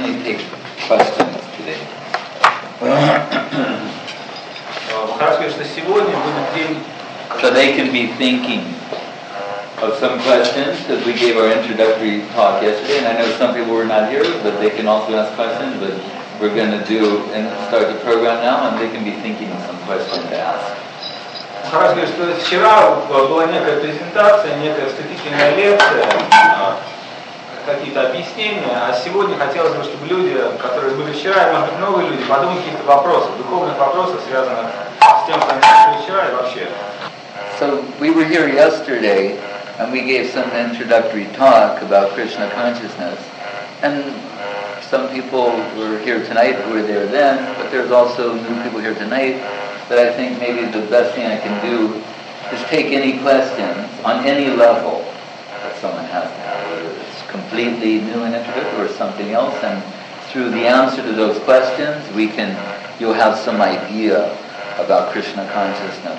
mainly take questions today. So they can be thinking of some questions, because we gave our introductory talk yesterday, and I know some people were not here, but they can also ask questions, but we're going to do and start the program now, and they can be thinking of some questions to ask. Харас говорит, что вчера была некая презентация, некая вступительная лекция, какие-то объяснения, а сегодня хотелось бы, чтобы люди, которые были вчера, и, может быть, новые люди, подумали каких-то вопросов, духовных вопросов, связанных с тем, что они слышали вчера и вообще. So we were here yesterday, and we gave some introductory talk about Krishna consciousness. And some people were here tonight who were there then, but there's also new people here tonight. But I think maybe the best thing I can do is take any questions on any level that someone has to have, whether it's completely new and introductory or something else. And through the answer to those questions, you'll have some idea about Krishna consciousness.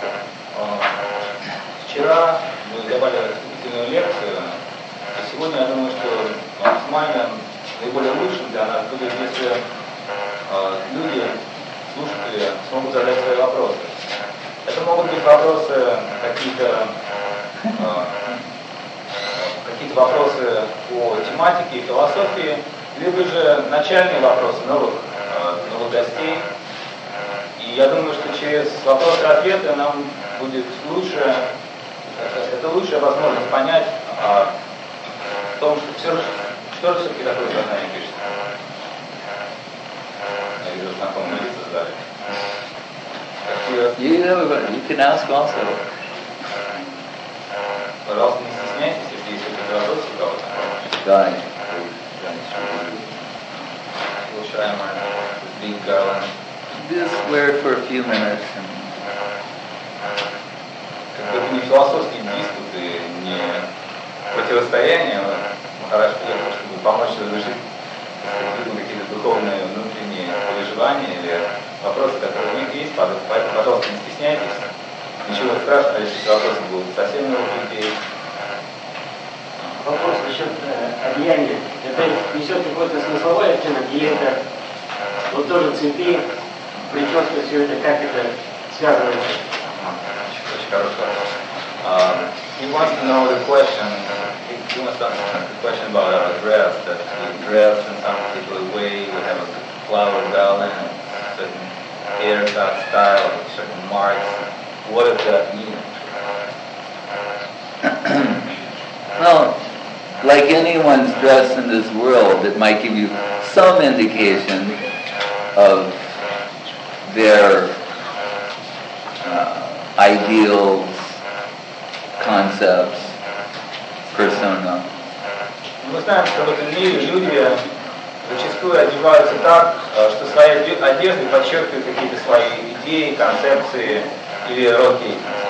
Вчера мы давали вступительную лекцию, и сегодня я думаю, что максимально наиболее лучшим для нас будет, если люди, слушатели, смогут задать свои вопросы. Это могут быть вопросы какие-то вопросы по тематике и философии, либо же начальные вопросы новых гостей. И я думаю, что через вопросы и ответы нам будет лучше. Это лучшая возможность понять о том, что же все-таки такое сознание Кришны. Я вижу, знакомые лица сдали. You can ask also. Пожалуйста, не стесняйтесь, если есть какие-то вопросы у кого-то. Да. Уважаемая Big Garland. Just wear it for a few minutes. Это не философский диспут и не противостояние. Махарадж приехал, чтобы помочь разрешить какие-то духовные внутренние переживания или вопросы, которые у них есть. Поэтому, пожалуйста, не стесняйтесь. Ничего страшного, если эти вопросы будут совсем новых людей. Вопрос насчет одеяния. Это несет какой-то смысловой оттенок, или это вот тоже цветы, прическа, все это, как это связывается? Очень хороший вопрос. He wants to know the question. He wants to ask the question about our dress. That we dress in some particular way. We have a flower garland, a certain haircut style, certain marks. What does that mean? Well, like anyone's dress in this world, it might give you some indication of their ideals, concepts, persona. Мы знаем, что в этом мире люди зачастую одеваются так, что своей одеждой подчеркивают какие-то свои идеи, концепции или род деятельности.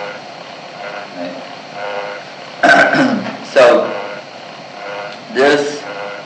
So, this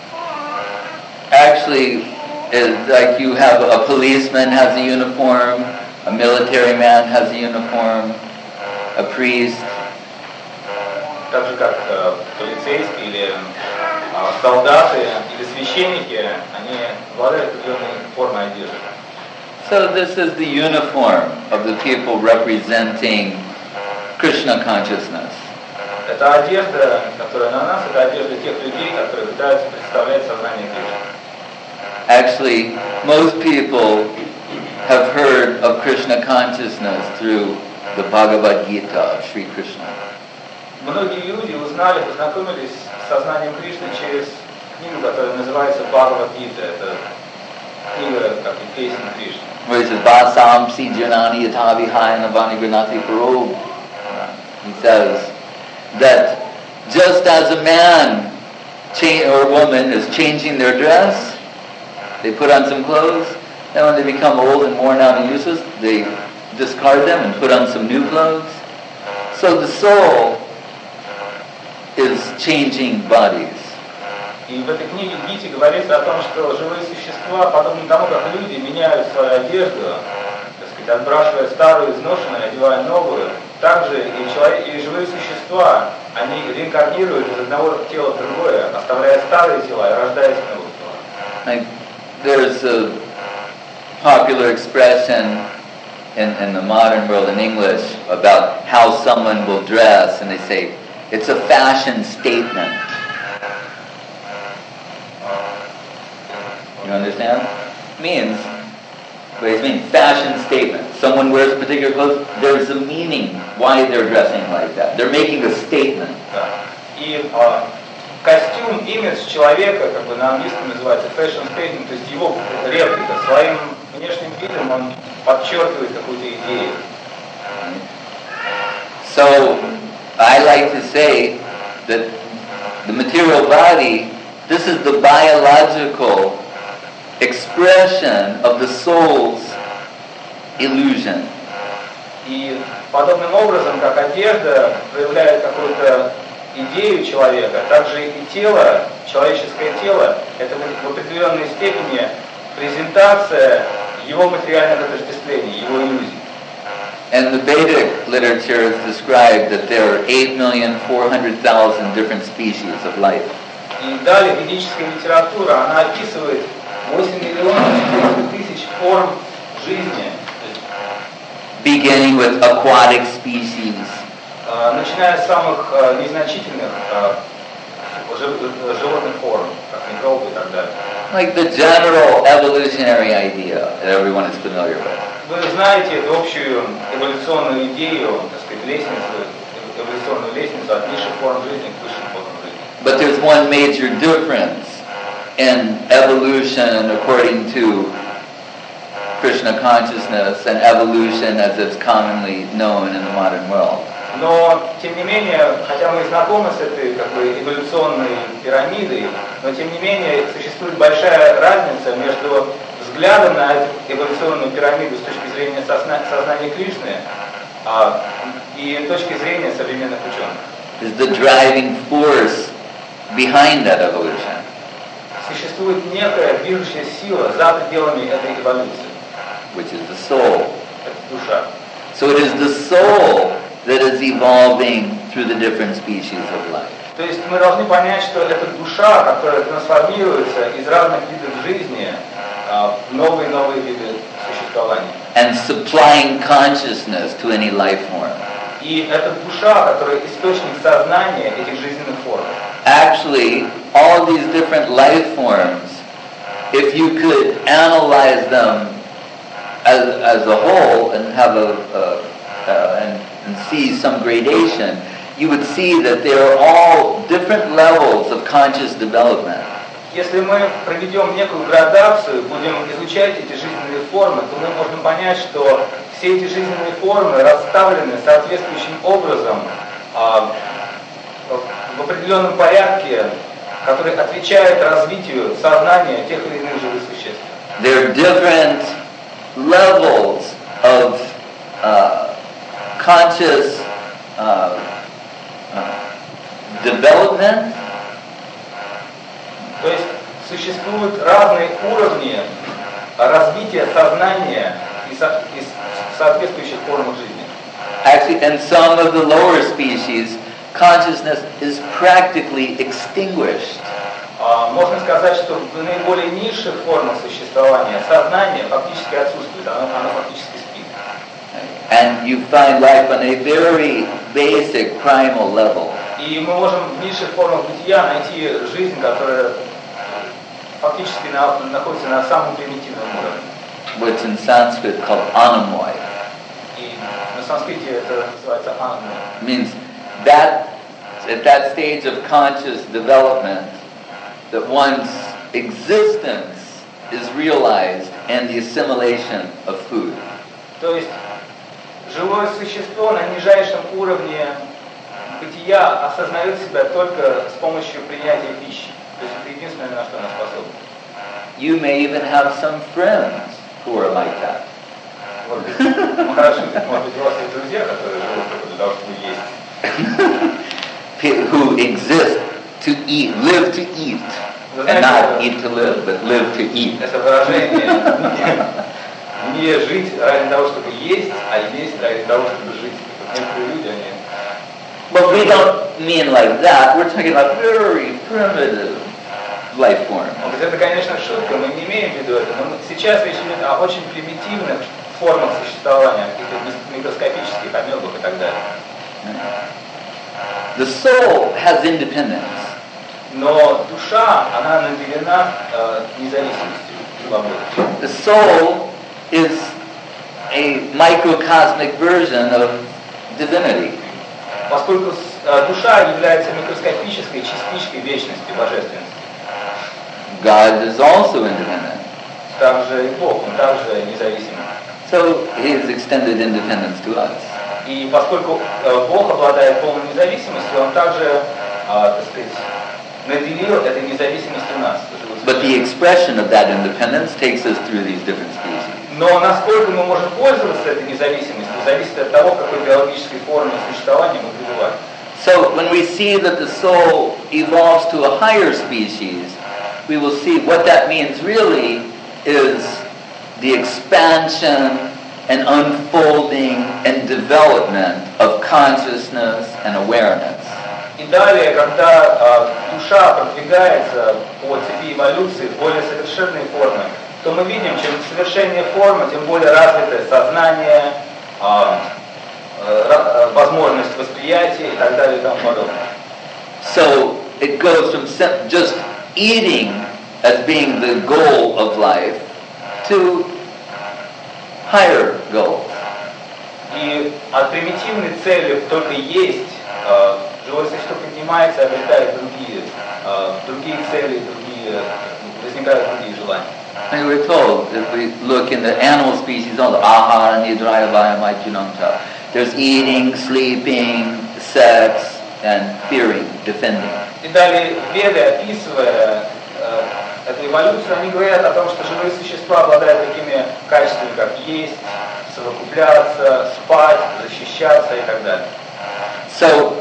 actually is like you have a policeman has a uniform, a military man has a uniform, a priest. Так же, как полицейские или солдаты или священники, они обладают определенной формой одежды. So this is the uniform of the people representing Krishna consciousness. Это одежда, которая на нас, это одежда тех людей, которые пытаются представлять сознание Кришны. Actually, most people have heard of Krishna consciousness through the Bhagavad Gita of Sri Krishna. Многие люди узнали, познакомились с сознанием Кришны через книгу, которая называется Бхагавад-гита. Это книга, как и песня Кришны. Where it says, Vasam si janani yatha vihaya navani granati paro. He says that just as a man or woman is changing their dress, they put on some clothes, and when they become old and worn out and useless, they discard them and put on some new clothes. So the soul is changing bodies. И в этой книге Гити говорится о том, что живые существа, подобно тому, как люди меняют свою одежду, так сказать, отбрасывая старую, изношенную, одевая новую, также и живые существа, они реинкарнируют из одного тела в другое, оставляя старые тела и рождаясь в новых телах. Like, there's a popular expression in the modern world in English about how someone will dress, and they say, it's a fashion statement. You understand? What it means, fashion statement. Someone wears particular clothes, there's a meaning why they're dressing like that. They're making a statement. Да. И костюм, имидж человека, как бы на английском называется fashion statement, то есть его реплика, своим внешним видом он подчеркивает какую-то идею. So, I like to say that the material body, this is the biological expression of the soul's illusion. И подобным образом, как одежда проявляет какую-то идею человека, также и тело, человеческое тело, это в определенной степени презентация его материального отождествления, его иллюзий. And the Vedic literature has described that there are 8,400,000 different species of life. И далее ведическая литература, она описывает 8,400,000 форм жизни. Beginning with aquatic species. Начиная с самых незначительных животных форм, как микробы и так далее. Like the general evolutionary idea that everyone is familiar with. Вы знаете эту общую эволюционную идею, так сказать, эволюционную лестницу от низших форм жизни к высшим формам жизни. But there's one major difference in evolution according to Krishna consciousness and evolution as it's commonly known in the modern world. Но, тем не менее, хотя мы знакомы с этой как бы эволюционной пирамидой, но тем не менее существует большая разница между взглядом на эту эволюционную пирамиду с точки зрения сознания Кришны и точки зрения современных ученых. Is the driving force behind that evolution. Sуществует некая движущая сила за пределами этой эволюции. Which is the soul. Это душа. So it is the soul that is evolving through the different species of life. То есть мы должны понять, что это душа, которая трансформируется из разных видов жизни в новые виды существования. And supplying consciousness to any life form. И это душа, которая источник сознания этих жизненных форм. Actually, all these different life forms, if you could analyze them as a whole and have and see some gradation, you would see that they are all different levels of conscious development. Если мы проведем некую градацию, будем изучать эти жизненные формы, то мы можем понять, что все эти жизненные формы расставлены соответствующим образом в определенном порядке, который отвечает развитию сознания тех или иных живых существ. There are different levels of conscious development. То есть существуют разные уровни развития сознания и соответствующих форм жизни. Actually, in some of the lower species, consciousness is practically extinguished. Можно сказать, что в наиболее низших формах существования сознание фактически отсутствует, оно фактически спит. And you find life on a very basic primal level. И мы можем в низших формах бытия найти жизнь, которая фактически находится на самом примитивном уровне. What's in Sanskrit called anamoy. И на санскрите это называется анамой. Means that at that stage of conscious development, that one's existence is realized and the assimilation of food. То есть живое существо на нижайшем уровне бытия осознает себя только с помощью принятия пищи. То есть это единственное, на что она способна. You may even have some friends who are like that. Может быть, у вас есть друзья, которые живут только для того, чтобы есть. Who exist to eat, live to eat. And not eat to live, but live to eat. Это выражение не жить ради того, чтобы есть, а есть ради того, чтобы жить. Некоторые люди, они... But we don't mean like that. We're talking about very primitive life form. Он говорит, это, конечно, шутка, мы не имеем в виду это, но сейчас речь идет о очень примитивных формах существования, каких-то микроскопических амебах и так далее. The soul has independence. Но душа, она наделена независимостью, свободой. The soul is a microcosmic version of divinity. Поскольку душа является микроскопической частичкой вечности, божественности. God is also independent. Также и Бог, он также независим. So he has extended independence to us. И поскольку Бог обладает полной независимостью, он также, так сказать, наделил этой независимостью нас. But the expression of that independence takes us through these different species. Но насколько мы можем пользоваться этой независимостью, зависит от того, в какой биологической форме существования мы пребываем. So when we see that the soul evolves to a higher species, we will see what that means really is the expansion and unfolding and development of consciousness and awareness. И далее, когда душа продвигается по цепи эволюции в более совершенные формы, то мы видим, чем совершеннее форма, тем более развитое сознание, возможность восприятия и так далее и тому подобное. So it goes from just eating as being the goal of life to higher goals. И от примитивной цели только есть живое существо поднимается, обретает другие цели, возникают другие желания. And we're told, if we look in the animal species, all the ahara, nidraya, vayama, junamta, there's eating, sleeping, sex, and fearing, defending. И далее Веды, описывая эту эволюцию, они говорят о том, что живые существа обладают такими качествами, как есть, совокупляться, спать, защищаться и так далее. So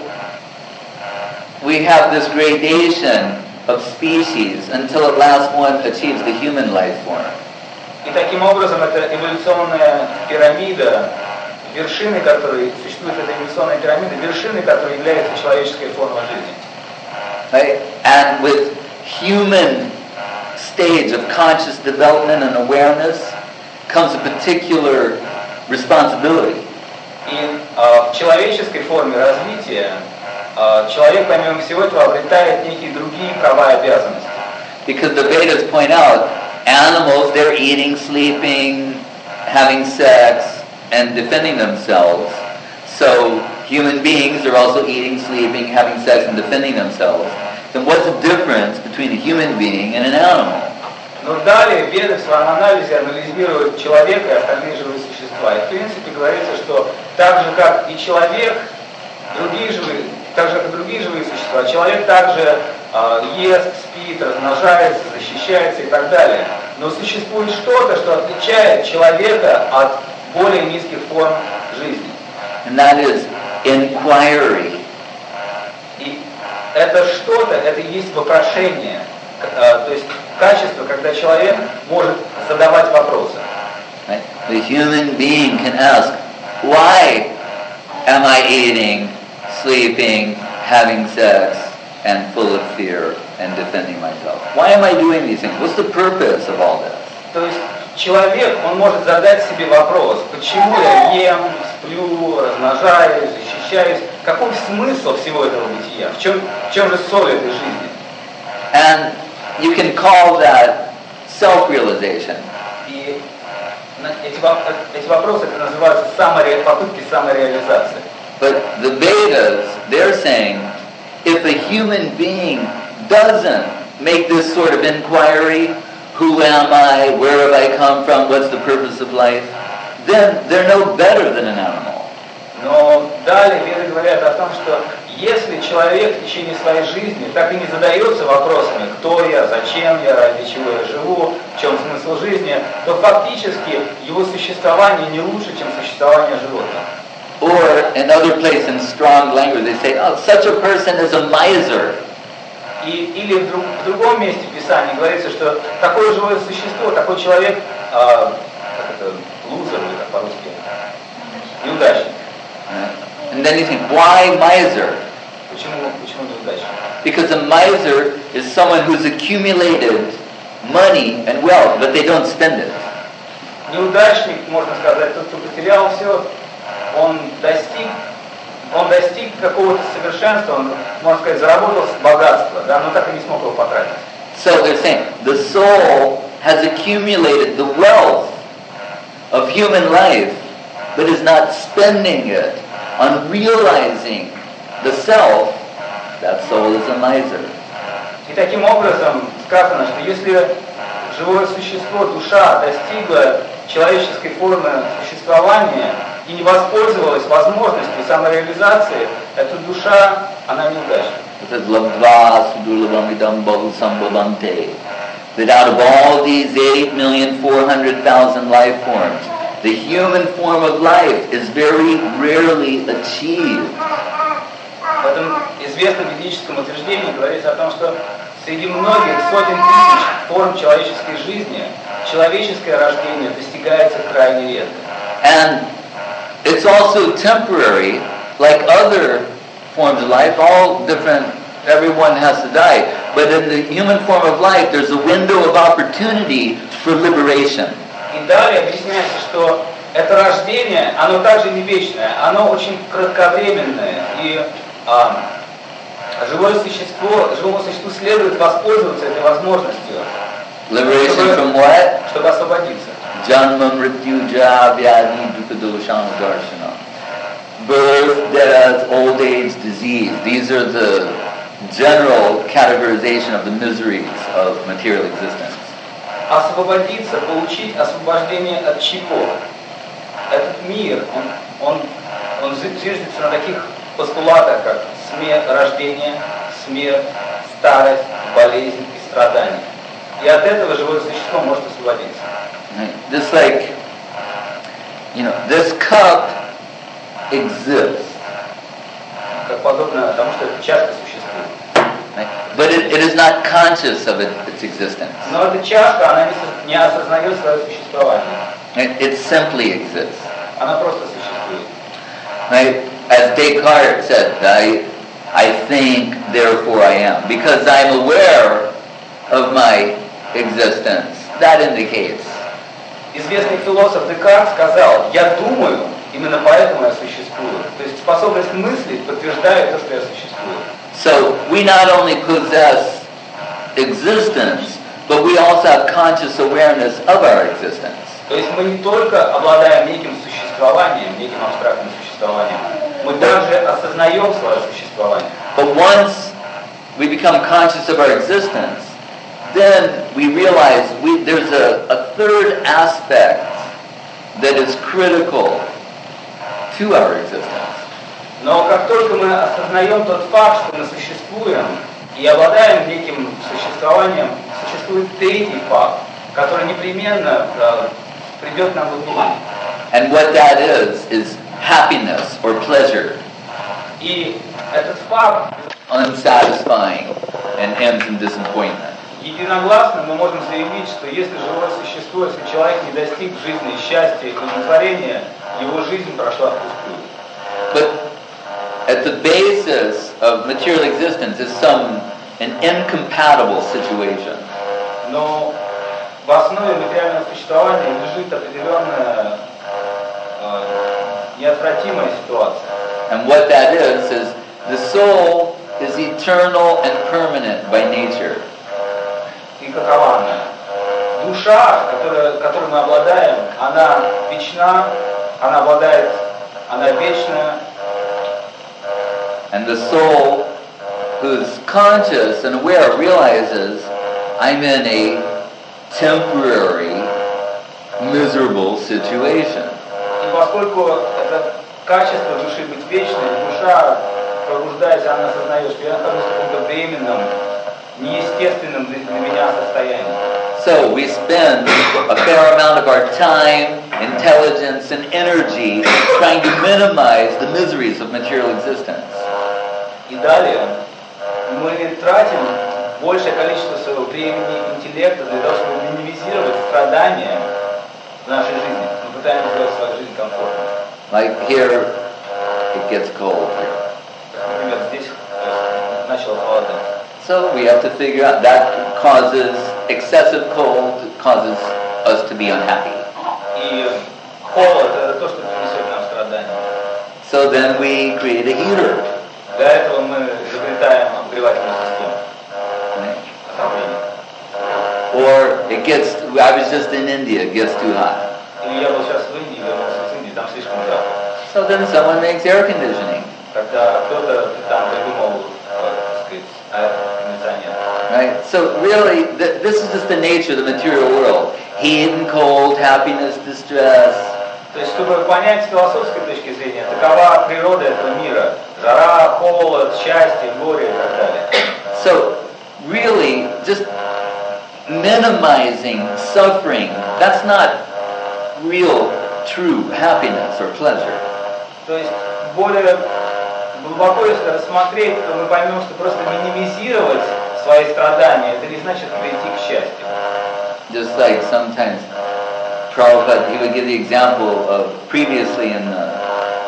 we have this gradation of species until at last one achieves the human life form. И таким образом это эволюционная пирамида, вершиной которой существует эта эволюционная пирамида, вершиной которой является человеческая форма жизни. Right? And with human stage of conscious development and awareness comes a particular responsibility. И в человеческой форме развития человек, помимо всего этого, обретает некие другие права и обязанности. Because the Vedas point out, animals, they're eating, sleeping, having sex, and defending themselves. So human beings are also eating, sleeping, having sex, and defending themselves. Then what's the difference between a human being and an animal? Но далее Веды в своем анализе анализируют человека и остальные живые существа. И в принципе говорится, что так же как и человек, так же как и другие живые существа, человек также ест, спит, размножается, защищается и так далее. Но существует что-то, что отличает человека от более низких форм жизни. And that is inquiry. И это что-то, это и есть вопрошение, то есть качество, когда человек может задавать вопросы. Right? The human being can ask, why am I eating, sleeping, having sex, and full of fear and defending myself? Why am I doing these things? What's the purpose of all this? То есть человек, он может задать себе вопрос, почему я ем, сплю, размножаюсь, защищаюсь, какой смысл всего этого бытия, в чем же соль этой жизни? And you can call that self-realization. И эти вопросы это называются попытки самореализации. But the Vedas, they're saying, if a human being doesn't make this sort of inquiry, who am I, where have I come from, what's the purpose of life, then they're no better than an animal. Но далее Веды говорят о том, что если человек в течение своей жизни так и не задается вопросами, кто я, зачем я, ради чего я живу, в чем смысл жизни, то фактически его существование не лучше, чем существование животных. Or in other places in strong language they say, oh, such a person is a miser. Или в другом месте Писания говорится, что такое живое существо, такой человек, лузер, по-русски, неудачник. And then you think, why miser? Почему неудачник? Because a miser is someone who's accumulated money and wealth, but they don't spend it. Неудачник, можно сказать, тот, кто потерял все, он достиг какого-то совершенства, он, можно сказать, заработал богатство, да, но так и не смог его потратить. So they're saying the soul has accumulated the wealth of human life, but is not spending it on realizing the self. That soul is a miser. И таким образом сказано, что если живое существо, душа, достигла человеческой формы существования и не воспользовалась возможностью самореализации, эта душа, она неудачна. That out of all these 8,400,000 life forms, the human form of life is very rarely achieved. В этом известном ведическом утверждении говорится о том, что среди многих сотен тысяч форм человеческой жизни человеческое рождение достигается крайне редко. And it's also temporary, like other forms of life, all different, everyone has to die. But in the human form of life, there's a window of opportunity for liberation. И далее объясняется, что это рождение, оно также не вечное, оно очень кратковременное, и живому существу следует воспользоваться этой возможностью, Liberation from what? чтобы освободиться. Janma mrityu ja vyadi dukkhadoshana darshana. Birth, death, old age, disease. These are the general categorization of the miseries of material existence. Освободиться, получить освобождение от чего? Этот мир, он зиждется на таких постулатах, как рождение, смерть, старость, болезнь и страдания. И от этого живое существо может освободиться. Just like, this cup exists. Как подобно тому, что эта чашка существует. But it is not conscious of its existence. Но эта чашка, она не осознает свое существование. It simply exists. Она просто существует. Right? As Descartes said, I think, therefore I am. Because I'm aware of my existence. That indicates. Известный философ Декарт сказал: «Я думаю, именно поэтому я существую». То есть способность мыслить подтверждает то, что я существую. So we not only possess existence, but we also have conscious awareness of our existence. То есть мы не только обладаем неким существованием, неким абстрактным существованием, мы также осознаем свое существование. But once we become conscious of our existence, then we realize there's a third aspect that is critical to our existence. Но как только мы осознаем тот факт, что мы существуем и обладаем неким существованием, существует третий факт, который непременно придет нам в внимание. And what that is happiness or pleasure. И этот факт unsatisfying and ends in disappointment. Единогласно мы можем заявить, что если живое существо, если человек не достиг в жизни счастья и удовлетворения, его жизнь прошла впустую. But at the basis of material existence is an incompatible situation. Но в основе материального существования лежит определенная неотвратимая ситуация. And what that is the soul is eternal and permanent by nature. И какова она? Душа, которой мы обладаем, она вечна, она вечна. And the soul who's conscious and aware realizes I'm in a temporary, miserable situation. И поскольку это качество души быть вечной, душа, пробуждаясь, она осознает, что я нахожусь в каком-то временном, неестественном для меня состоянии. So we spend a fair amount of our time, intelligence, and energy trying to minimize the miseries of material existence. И далее мы тратим большее количество своего времени и интеллекта для того, чтобы минимизировать страдания в нашей жизни. Мы пытаемся сделать свою жизнь комфортной. Like here, it gets cold here. Например, здесь начало холодать. So we have to figure out that causes excessive cold, causes us to be unhappy. И холод – это то, что принесет нам страдания. So then we create a heater. Для этого мы изобретаем обогревательную систему. Отопление. Or it gets, I was just in India, it gets too hot. Или я был сейчас в Индии, вернулся из Индии, там слишком жарко. So then someone makes air conditioning. Когда кто-то там придумал, так сказать, кондиционер. Right? So really, this is just the nature of the material world. Heat and cold, happiness, distress. То есть, чтобы понять с философской точки зрения, такова природа этого мира. Жара, холод, счастье, горе и так далее. So really, just minimizing suffering, that's not real, true happiness or pleasure. То есть, более глубоко, если рассмотреть, то мы поймем, что просто минимизировать свои страдания, это не значит прийти к счастью. Just like sometimes Prabhupada, he would give the example of previously in the,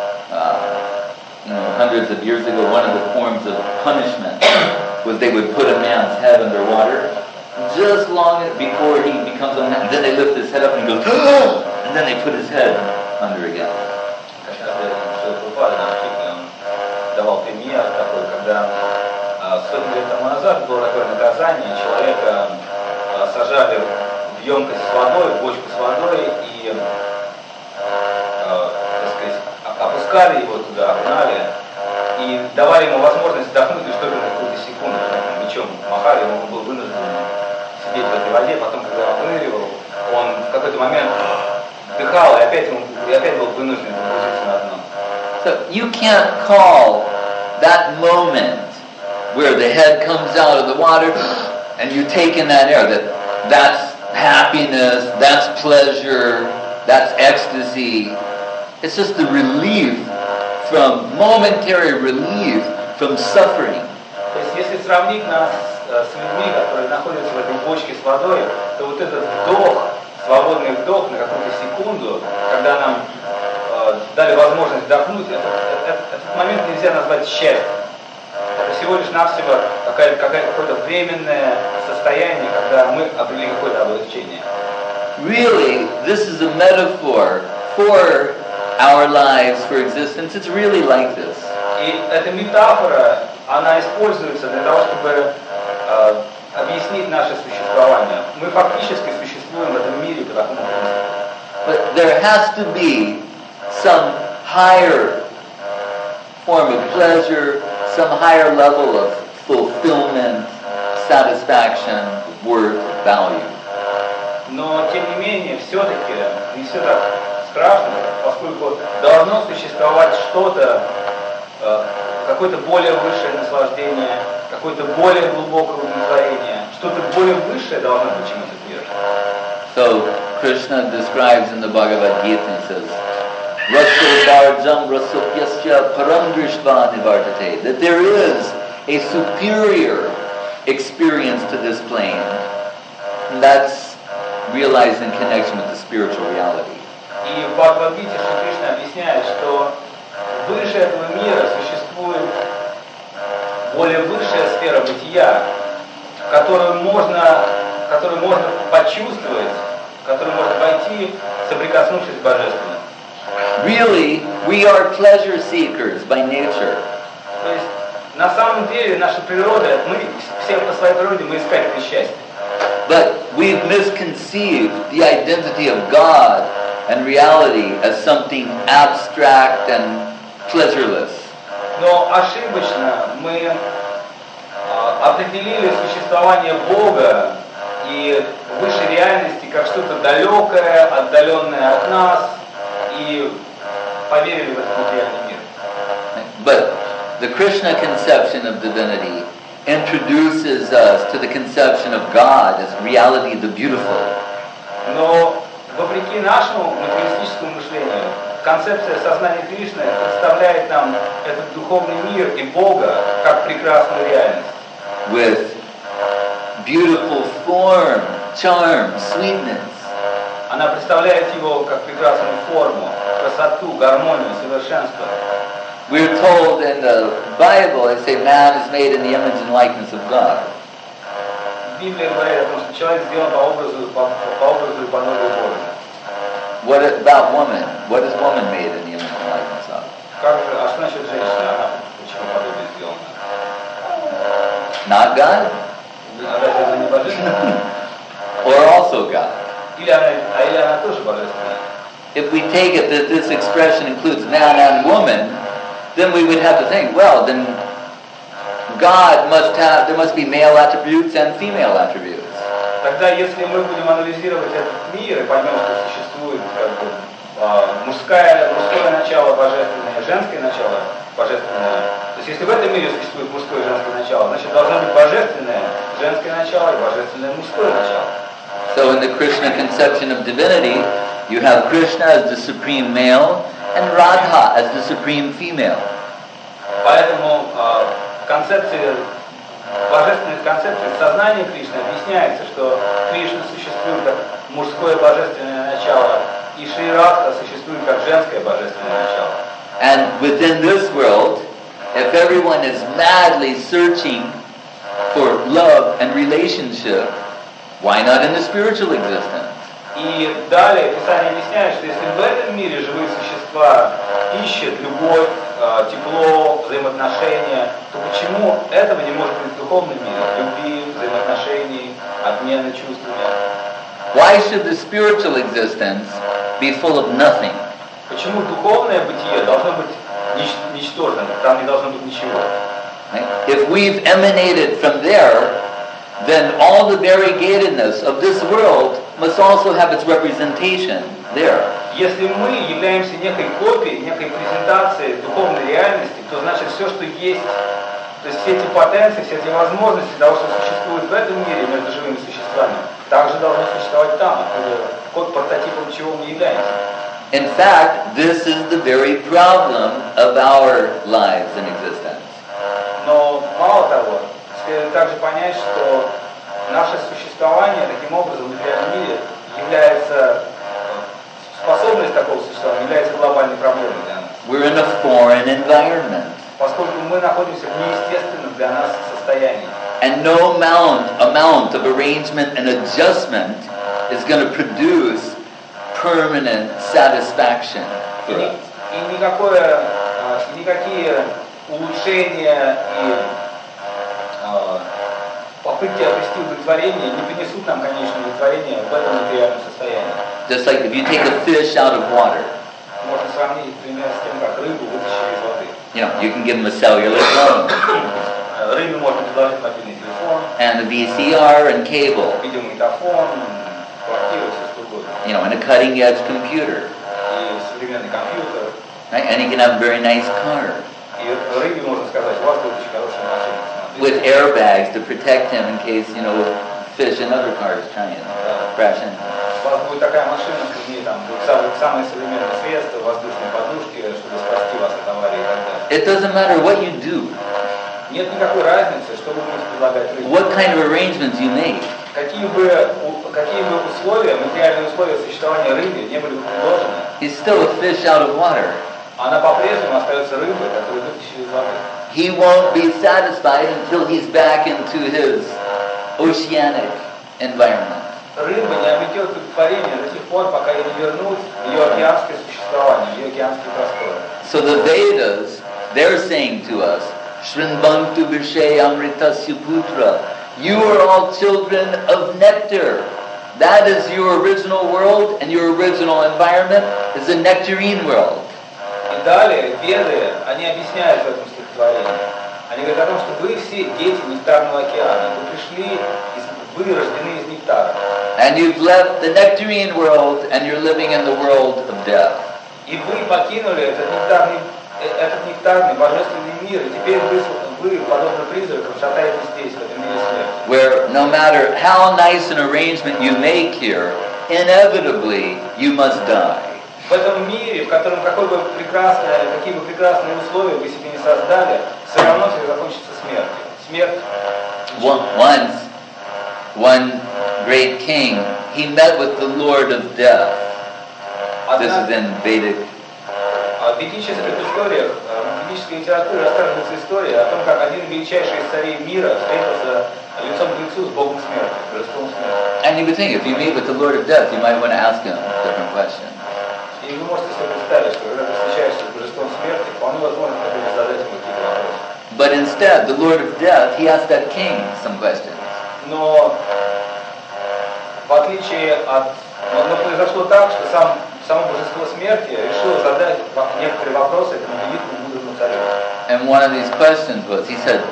hundreds of years ago, one of the forms of punishment was they would put a man's head underwater just long before he becomes a man. Then they lift his head up and he goes, and then they put his head under again. Давал пример такой, когда сотни лет тому назад было такое наказание, человека сажали в емкость с водой, в бочку с водой и, так сказать, опускали его туда, гнали и давали ему возможность вдохнуть лишь только на какую-то секунду, мечом махали, он был вынужден сидеть в этой воде, потом, когда он выныривал, он в какой-то момент вдыхал и опять был вынужден погрузиться на дно. So you can't call that moment where the head comes out of the water and you take in that air, that's happiness, that's pleasure, that's ecstasy. It's just the relief from, momentary relief from suffering. То есть если сравнить нас с людьми, которые находятся в этой бочке с водой, то вот этот вдох, свободный вдох на какую-то секунду, когда нам дали возможность вдохнуть, этот момент нельзя назвать счастьем. Это всего лишь навсего какое-то временное состояние, когда мы обрели какое-то облегчение. Really, this is a metaphor for our lives, for existence. It's really like this. И эта метафора, она используется для того, чтобы объяснить наше существование. Мы фактически существуем в этом мире по такому принципу. But there has to be some higher form of pleasure, some higher level of fulfillment, satisfaction, worth, value. Но, тем не менее, все-таки не все так страшно, поскольку должно существовать что-то, какое-то более высшее наслаждение, какое-то более глубокое удовлетворение, что-то более высшее должно быть, чем этот мир. So, Krishna describes in the Bhagavad Gita and says, Raso Bharjam Rasopyasya Param Drishva Nivartate, that there is a superior experience to this plane, and that's realized in connection with the spiritual reality. И в Бхагавад-гите Шри Кришна объясняет, что выше этого мира существует более высшая сфера бытия, которую можно почувствовать, в которую можно войти, соприкоснувшись с Божественным. Really, we are pleasure seekers by nature. То есть, на самом деле, наша природа, мы все по своей природе, мы искатели счастья. But we've misconceived the identity of God and reality as something abstract and pleasureless. Но ошибочно мы определили существование Бога и высшей реальности как что-то далекое, отдаленное от нас, и поверили в этот материальный мир. But the Krishna conception of divinity introduces us to the conception of God as reality, the beautiful. Но вопреки нашему материалистическому мышлению, концепция сознания Кришны представляет нам этот духовный мир и Бога как прекрасную реальность. With beautiful form, charm, sweetness. Она представляет его как прекрасную форму, красоту, гармонию, совершенство. We're told in the Bible, they say man is made in the image and likeness of God. Библия говорит о том, что человек сделан по образу и подобию Бога. What about woman? What is woman made in the image and likeness of? А что насчет женщины? Она почему подобие сделана? Not God? Разве это не божественно? Or also God? Или она тоже божественная? If we take it that this expression includes man and woman, then we would have to think, well, then there must be male attributes and female attributes. Тогда, если мы будем анализировать этот мир и поймем, что существует мужское начало божественное, женское начало божественное, то есть если в этом мире существует мужское и женское начало, значит должно быть божественное женское начало и божественное мужское начало. So in the Krishna conception of divinity, you have Krishna as the supreme male and Radha as the supreme female. Поэтому божественной концепции сознания Кришны объясняется, что Кришна существует как мужское божественное начало, и Шри Радха существует как женское божественное начало. And within this world, if everyone is madly searching for love and relationship, why not in the spiritual existence? И далее Писание объясняет, что если в этом мире живые существа ищут любовь, тепло, взаимоотношения, то почему этого не может быть в духовном мире? Любви, взаимоотношений, обмена чувствами. Why should the spiritual existence be full of nothing? Почему духовное бытие должно быть ничтожным? Там не должно быть ничего. If we've emanated from there, then all the variegatedness of this world must also have its representation there. Если мы являемся некой копией, некой презентацией духовной реальности, то значит все, что есть, то есть все эти потенции, все эти возможности того, что существует в этом мире между живыми существами, также должно существовать там, откуда прототипом чего мы являемся. In fact, this is the very problem of our lives and existence. Но мало того, следует также понять, что наше существование таким образом в реальном мире является, способность такого существования является глобальной проблемой для нас. We're in a foreign environment. Поскольку мы находимся в неестественном для нас состоянии. And no amount of arrangement and adjustment is going to produce permanent satisfaction for us. И никакие улучшения и попытки обрести удовлетворение не принесут нам конечное удовлетворение в этом материальном состоянии. Just like if you take a fish out of water. Можно сравнить пример с тем, как рыбу вытащили из воды. You know, you can give them a cellular phone. Рыбе можно предложить мобильный телефон. And a VCR and cable. Видеомагнитофон, квартиру, все что угодно. You know, and a cutting-edge computer. И современный компьютер. Right? And you can have a very nice car. И рыбе можно сказать, у вас будет очень хорошая машина. With airbags to protect him in case, you know, fish and other cars try and crash in. У вас будет такая машина, что в ней там будут самые современные средства, воздушные подушки, чтобы спасти вас от аварии и так далее. It doesn't matter what you do. Нет никакой разницы, что вы будете предлагать рыбе. What kind of arrangements you make. Какие бы условия, материальные условия существования рыбы не были бы предложены. He's still a fish out of water. Она по-прежнему остается рыбой, которую вытащили из воды. He won't be satisfied until he's back into his oceanic environment. Рыба не обретет удовлетворения до тех пор, пока ее не вернут в ее океанское существование, в ее океанские просторы. So the Vedas, they're saying to us, Shrinvantu Vishay Amritasya Putra, you are all children of nectar. That is your original world, and your original environment is a nectarine world. И далее Веды, они объясняют в этом стихотворении. Они говорят о том, что вы все дети нектарного океана. Вы пришли, вы рождены из нектара. And you've left the nectarine world, and you're living in the world of death. И вы покинули этот нектарный божественный мир, и теперь вы подобно призракам, шатаетесь здесь, в этом мире смерти. Where no matter how nice an arrangement you make here, inevitably you must die. В этом мире, в котором какие бы прекрасные условия вы себе не создали, все равно все закончится смертью. Смерть. Once, one great king, he met with the Lord of Death. This is in Vedic В ведических историях, в ведической литературе рассказывается история о том, как один величайший из царей мира встретился лицом к лицу с Богом смерти, божеством смерти. And you would think if you meet with the Lord of Death, you might want to ask him different questions. И вы можете себе представить, что когда ты встречаешься с божеством смерти, вполне возможно, что ты задать ему какие-то вопросы. But instead, the Lord of Death, he asked that king some questions. Но в отличие от... Но произошло так, что само божество смерти решило задать некоторые вопросы этому великому мудрому царю. And one of these questions was, he said,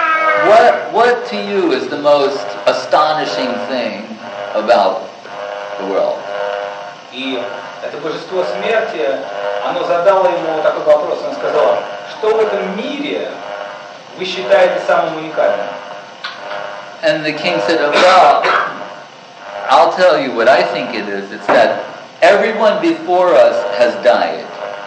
what to you is the most astonishing thing about the world? И это божество смерти, оно задало ему такой вопрос, оно сказало, что в этом мире вы считаете самым уникальным? And the king said, well, I'll tell you what I think it is. It's that everyone before us has died.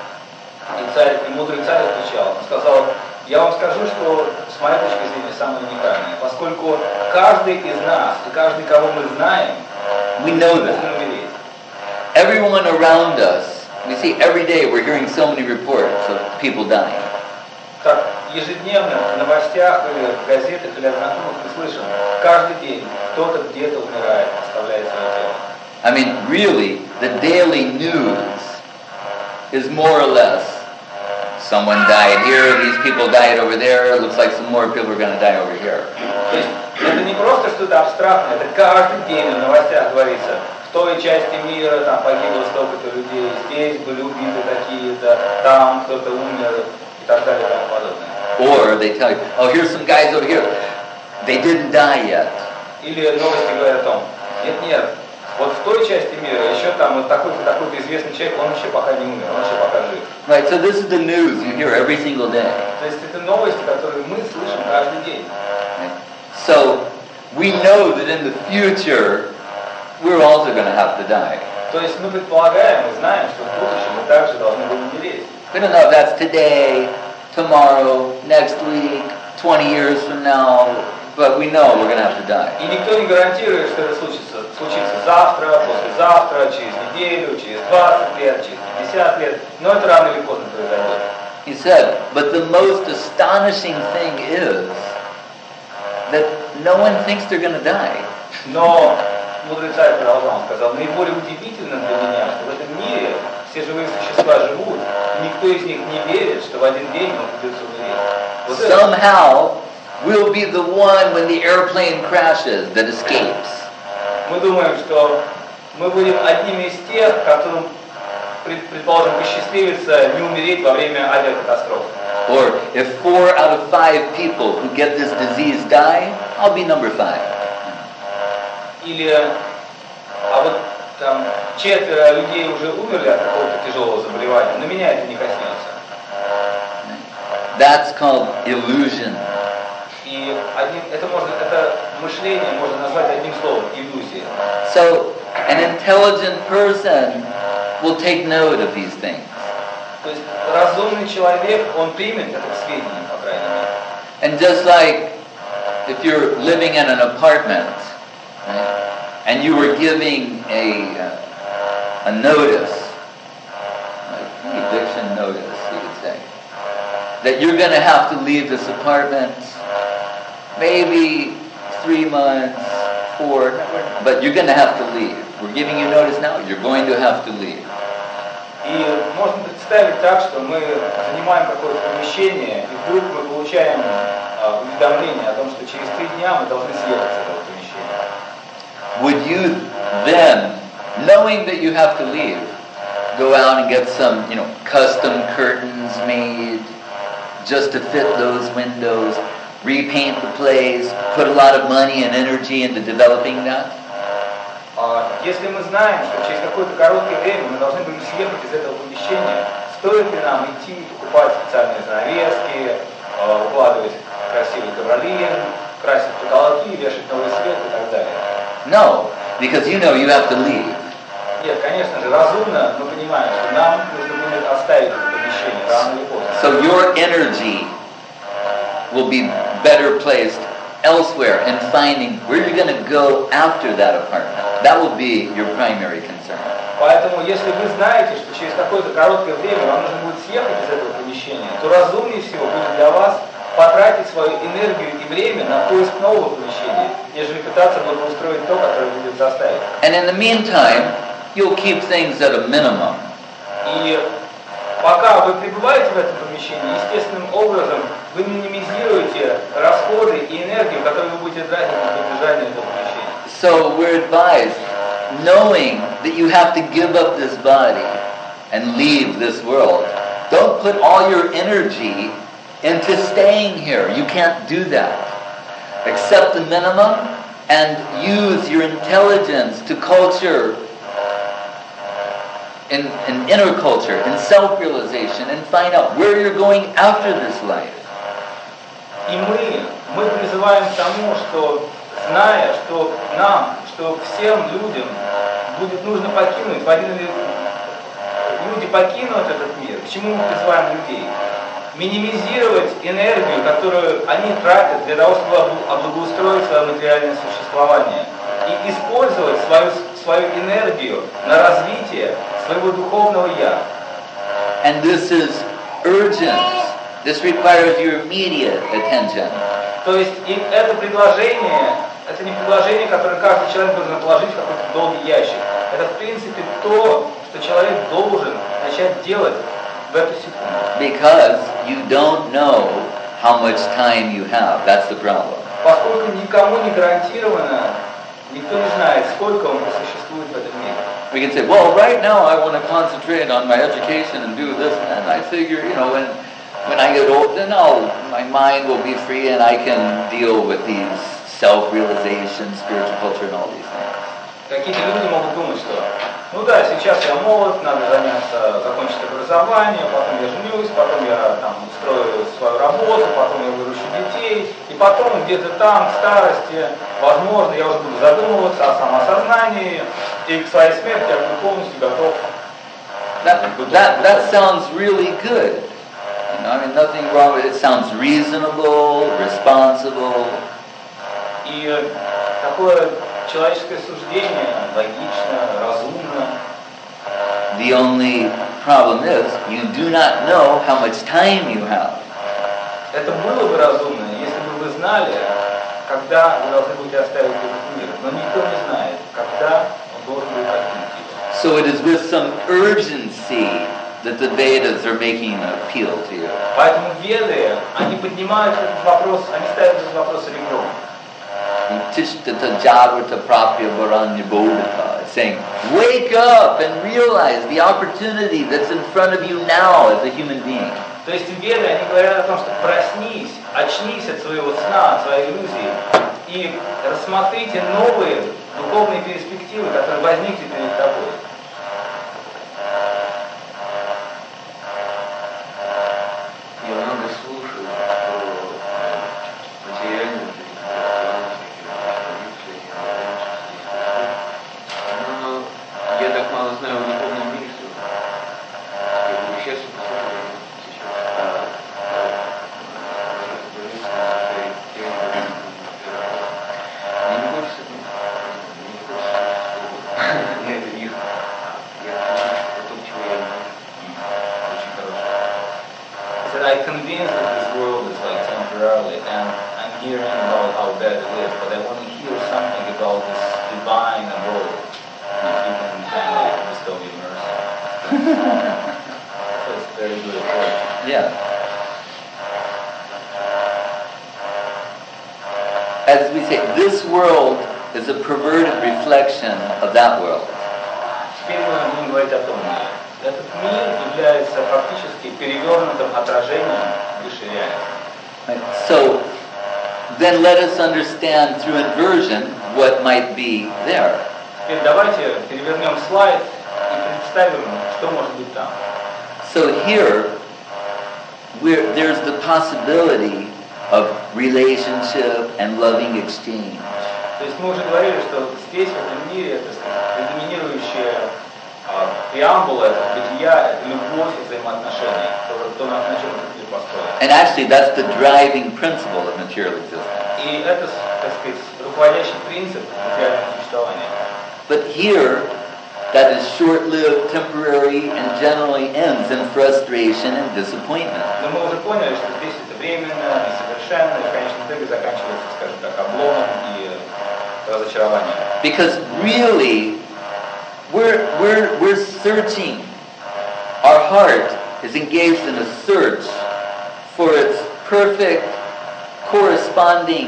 И мудрый царь отвечал, он сказал, я вам скажу, что с моей точки зрения самое уникальное, поскольку каждый из нас, и каждый, кого мы знаем, we know that. Умереть. Everyone around us, we see every day we're hearing so many reports of people dying. Как ежедневно в новостях или в газетах или в знакомых мы слышим, каждый день кто-то где-то умирает, оставляет свое тело. I mean, really, the daily news is more or less, someone died here, these people died over there, it looks like some more people are going to die over here. То есть это не просто что-то абстрактное, это каждый день в новостях говорится, в той части мира там погибло столько-то людей, здесь были убиты такие-то, там кто-то умер и так далее и тому подобное. Or they tell you, oh, here's some guys over here, they didn't die yet. Или новости говорят о том, нет, вот в той части мира еще там вот такой-то известный человек, он еще пока не умер, он еще пока жив. Right, so this is the news you hear every single day. То есть это новости, которые мы слышим каждый день. So we know that in the future we're also going to have to die. То есть мы предполагаем и знаем, что в будущем мы также должны будем умереть. We don't know if that's today, tomorrow, next week, 20 years from now, but we know we're going to have to die. И никто не гарантирует, что это случится завтра, послезавтра, через неделю, через 20 лет, через 50 лет, но это рано или поздно произойдет. He said, but the most astonishing thing is that no one thinks they're going to die. Но мудрый царь продолжал, он сказал, наиболее удивительно для меня, что в этом мире все живые существа живут, и никто из них не верит, что в один день ему придется умереть. Вот Somehow we'll be the one when the airplane crashes that escapes. Мы думаем, что мы будем одними из тех, которым, предположим, посчастливится не умереть во время авиакатастрофы. Or if 4 out of 5 people who get this disease die, I'll be number 5. Или, а вот там 4 людей уже умерли от какого-то тяжелого заболевания, но меня это не коснется. That's called illusion. И это мышление можно назвать одним словом – иллюзия. So an intelligent person will take note of these things. То есть разумный человек, он примет это к сведению, по крайней мере. And just like if you're living in an apartment, right, and you were giving a notice, like an eviction notice, you could say, that you're going to have to leave this apartment maybe 3 months, 4, but you're going to have to leave. We're giving you notice now, you're going to have to leave. И можно представить так, что мы занимаем какое-то помещение, и вдруг мы получаем уведомление о том, что через 3 дня мы должны съехать с этого помещения. Would you then, knowing that you have to leave, go out and get some, custom curtains made just to fit those windows, repaint the place, put a lot of money and energy into developing that? Если мы знаем, что через какое-то короткое время мы должны будем съехать из этого помещения, стоит ли нам идти покупать специальные занавески, укладывать красивый ковролин, красить потолки, вешать новый свет и так далее? No, because you have to leave. Нет, конечно же, разумно мы понимаем, что нам нужно будет оставить это помещение рано или поздно. So your energy will be better placed elsewhere and finding where you're going to go after that apartment. That will be your primary concern. Поэтому, если вы знаете, что через какое-то короткое время вам нужно будет съехать из этого помещения, то разумнее всего будет для вас потратить свою энергию и время на поиск нового помещения, нежели пытаться благоустроить то, которое вы будете заставить. And in the meantime, you'll keep things at a minimum. И пока вы пребываете в этом помещении, естественным образом вы минимизируете расходы и энергию, которую вы будете тратить на поддержание этого помещения. So we're advised, knowing that you have to give up this body and leave this world, don't put all your energy into staying here. You can't do that. Accept the minimum and use your intelligence to culture in inner culture, in self-realization, and find out where you're going after this life. И мы призываем к тому, что, зная, что нам, что всем людям будет нужно покинуть, люди покинут этот мир, к чему мы призываем людей? Минимизировать энергию, которую они тратят для того, чтобы облагоустроить свое материальное существование, и использовать свою энергию на развитие своего духовного «я». And this is urgent. This requires your immediate attention. То есть это предложение, это не предложение, которое каждый человек должен положить в какой-то долгий ящик. Это, в принципе, то, что человек должен начать делать в эту секунду. Because you don't know how much time you have. That's the problem. Поскольку никому не гарантировано, никто не знает, сколько он существует в этом мире. We can say, well, right now I want to concentrate on my education and do this, and I figure, when I get old, then my mind will be free and I can deal with these self-realization, spiritual culture, and all these things. Какие-то люди могут думать, что, сейчас я молод, надо заняться, закончить образование, потом я женюсь, потом я устрою свою работу, потом я выращу детей, и потом где-то там, в старости, возможно, я уже буду задумываться о самоосознании, и к своей смерти я буду полностью готов. That sounds really good. Nothing wrong with it. It sounds reasonable, responsible. И такое человеческое суждение логично, разумно. The only problem is you do not know how much time you have. Это было бы разумно, если бы вы знали, когда вы должны будете оставить этот мир. Но никто не знает, когда он должен будет покинуть его. So it is with some urgency that the Vedas are making an appeal to you. Поэтому Веды, они поднимают этот вопрос, они ставят этот вопрос ребром. Tishtata Jagrata Prapya Varanya Bodhita, saying, wake up and realize the opportunity that's in front of you now as a human being. То есть Веды, они говорят о том, что проснись, очнись от своего сна, от своей иллюзии и рассмотрите новые духовные перспективы, которые возникли перед тобой. Я много слушаю про материальную я так мало знаю о духовном мире, что я буду счастлив послушать сейчас. Мне не хочется их. Я хочу о том, чего я знаю, и очень хорошо. That I convinced that this world is temporarily, and I'm hearing about how bad it is, but I want to hear something about this divine abode. If you can kindly bestow me mercy. So it's very good approach. Yeah. As we say, this world is a perverted reflection of that world. Теперь мы будем говорить о том мире. Этот мир является фактически перевернутым отражением высшей реальности. So, then let us understand through inversion what might be there. Теперь давайте перевернем слайд и представим, что может быть там. So here, there's the possibility of relationship and loving exchange. То есть мы уже говорили, что здесь, в этом мире, это доминирующая преамбула, это бытия, это любовь и взаимоотношения, то, на чем этот мир построен. And actually, that's the driving principle of material existence. И это, так сказать, руководящий принцип материального существования. But here, that is short-lived, temporary, and generally ends in frustration and disappointment. Но мы уже поняли, что здесь это временно, несовершенно, и в конечном итоге заканчивается, скажем так, обломом и разочарованием. Because really, we're searching. Our heart is engaged in a search for its perfect, corresponding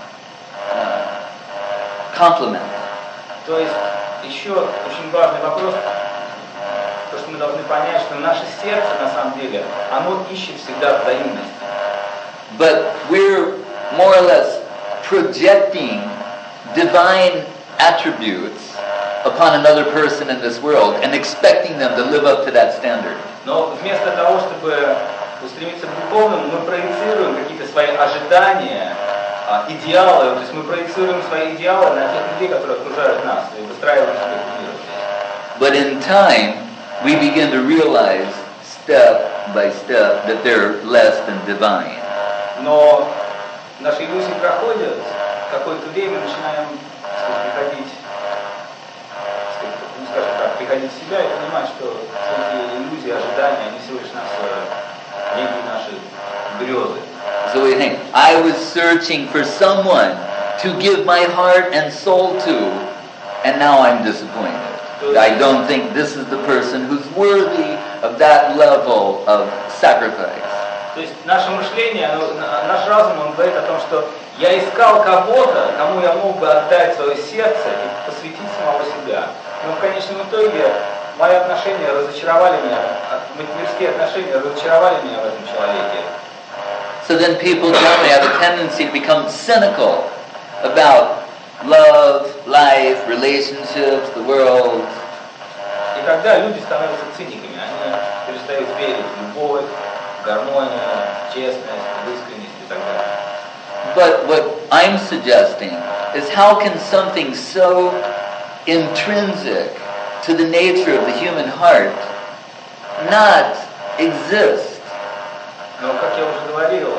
complement. То есть еще очень важный вопрос, то, что мы должны понять, что наше сердце на самом деле, оно ищет всегда взаимность. But we're more or less projecting divine attributes upon another person in this world and expecting them to live up to that standard. Но вместо того, чтобы устремиться к духовному, мы проецируем какие-то свои ожидания, идеалы, то есть мы проецируем свои идеалы на тех людей, которые окружают нас, и выстраиваем себе мир. But in time, we begin to realize step by step that they're less than divine. Но наши иллюзии проходят, какое-то время начинаем приходить, скажем так, приходить в себя и понимать, что все эти иллюзии, ожидания, они всего лишь некие наши грезы. So we think, I was searching for someone to give my heart and soul to, and now I'm disappointed. I don't think this is the person who's worthy of that level of sacrifice. То есть наше мышление, наш разум, он говорит о том, что я искал кого-то, кому я мог бы отдать свое сердце и посвятить самого себя. Но в конечном итоге мои отношения разочаровали меня, мирские отношения разочаровали меня в этом человеке. So then people generally have a tendency to become cynical about love, life, relationships, the world. И тогда люди становятся циниками, они перестают верить в любовь, в гармонию, в честность, в искренность и так далее. But what I'm suggesting is how can something so intrinsic to the nature of the human heart not exist? Но, как я уже говорил,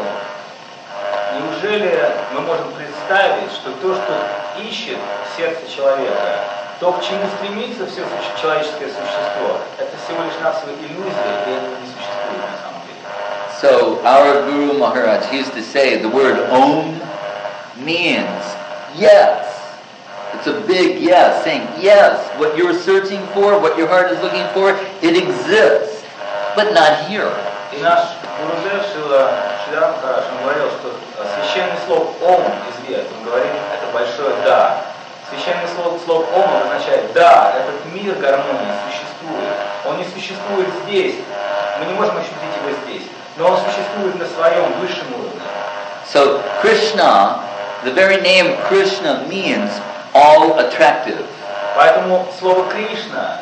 неужели мы можем представить, что то, что ищет сердце человека, то, к чему стремится все человеческое существо, это всего лишь навсего иллюзия, и этого не существует на самом деле. So our Guru Maharaj used to say the word Om means yes. It's a big yes, saying yes, what you're searching for, what your heart is looking for, it exists, but not here. И наш Гурудев Шридар Махарадж, он говорил, что священный слог «Ом» известен, он говорит, это большое «да». Священный слог «Ом» означает «да», этот мир гармонии существует. Он не существует здесь, мы не можем ощутить его здесь, но он существует на своем высшем уровне. So Krishna, the very name Krishna means all attractive. Поэтому слово «Кришна»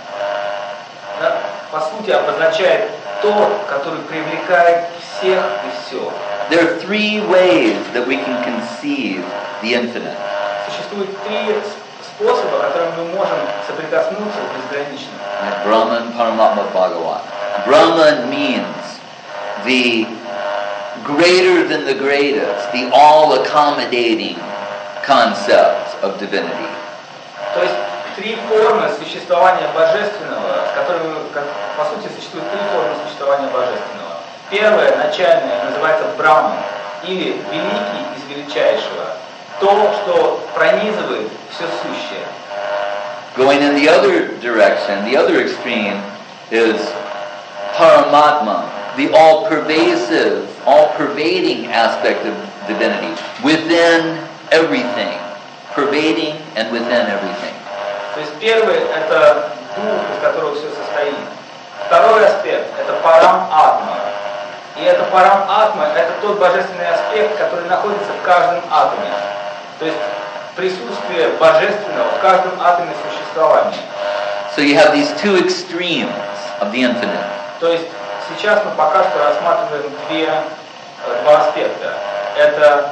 по сути обозначает тот, который привлекает всех и все. There are three ways that we can conceive the infinite. Существует три способа, которыми мы можем соприкоснуться с безграничным. Brahman, Paramatma, Bhagavan. Brahman means the greater than the greatest, the all-accommodating concept of divinity. То есть три формы существования божественного, с которыми, по сути, существует три формы существования божественного. Первое, начальное, называется Брахман, или великий из величайшего. То, что пронизывает все сущее. Going in the other direction, the other extreme is Paramatma, the all-pervasive, all-pervading aspect of divinity, within everything, pervading and within everything. То есть первый – это дух, из которого все состоит. Второй аспект – это Парам-Атма. И это Парам-Атма – это тот божественный аспект, который находится в каждом атоме. То есть присутствие божественного в каждом атоме существования. So you have these two extremes of the infinite. То есть сейчас мы пока что рассматриваем два аспекта. Это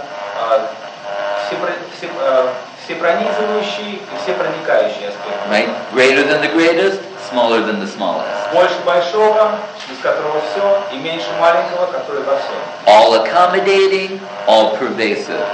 всепронизывающий и всепроникающий аспект. Right? Greater than the greatest, smaller than the smallest. Больше большого, без которого все, и меньше маленького, который во всем. All accommodating, all pervasive.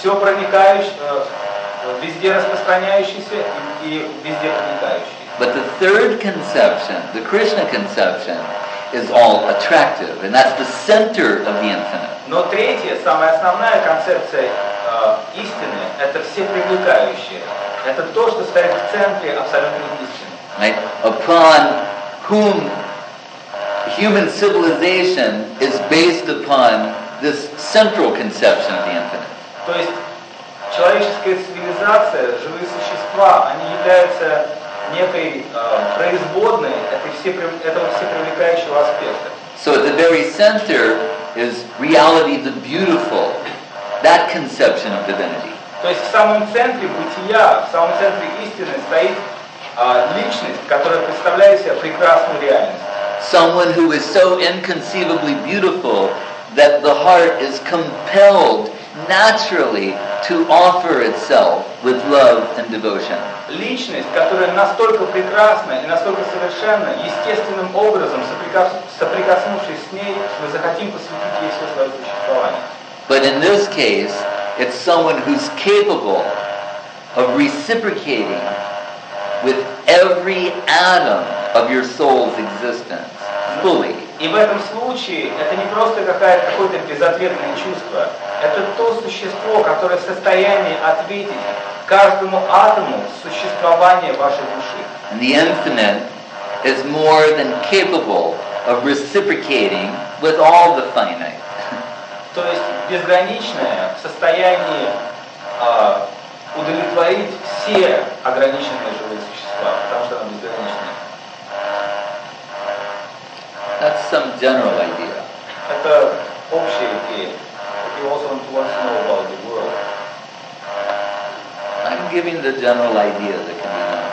все проникающий, везде распространяющийся и везде проникающий. But the third conception, the Krishna conception, is all attractive, and that's the center of the infinite. Но третья, самая основная концепция истины, это все привлекающее. Это то, что стоит в центре абсолютной истины. Right? Upon whom human civilization is based upon this central conception of the infinite. То есть человеческая цивилизация, живые существа, они являются некой производной этого всепривлекающего аспекта. So at the very center is reality, the beautiful, that conception of divinity. То есть в самом центре бытия, в самом центре истины стоит личность, которая представляет себе прекрасную реальность. Someone who is so inconceivably beautiful that the heart is compelled naturally to offer itself with love and devotion. Личность, которая настолько прекрасна и настолько совершенна, естественным образом, соприкоснувшись с ней, мы захотим посвятить ей все свое существование. But in this case, it's someone who's capable of reciprocating with every atom of your soul's existence fully. И в этом случае это не просто какое-то безответное чувство, это то существо, которое в состоянии ответить каждому атому существования вашей души. And the infinite is more than capable of reciprocating with all the finite. То есть безграничное в состоянии удовлетворить все ограниченные живые существа, потому что оно безграничное. That's some general idea. Это общая идея. You also want to know about the world. I'm giving the general idea that can be known.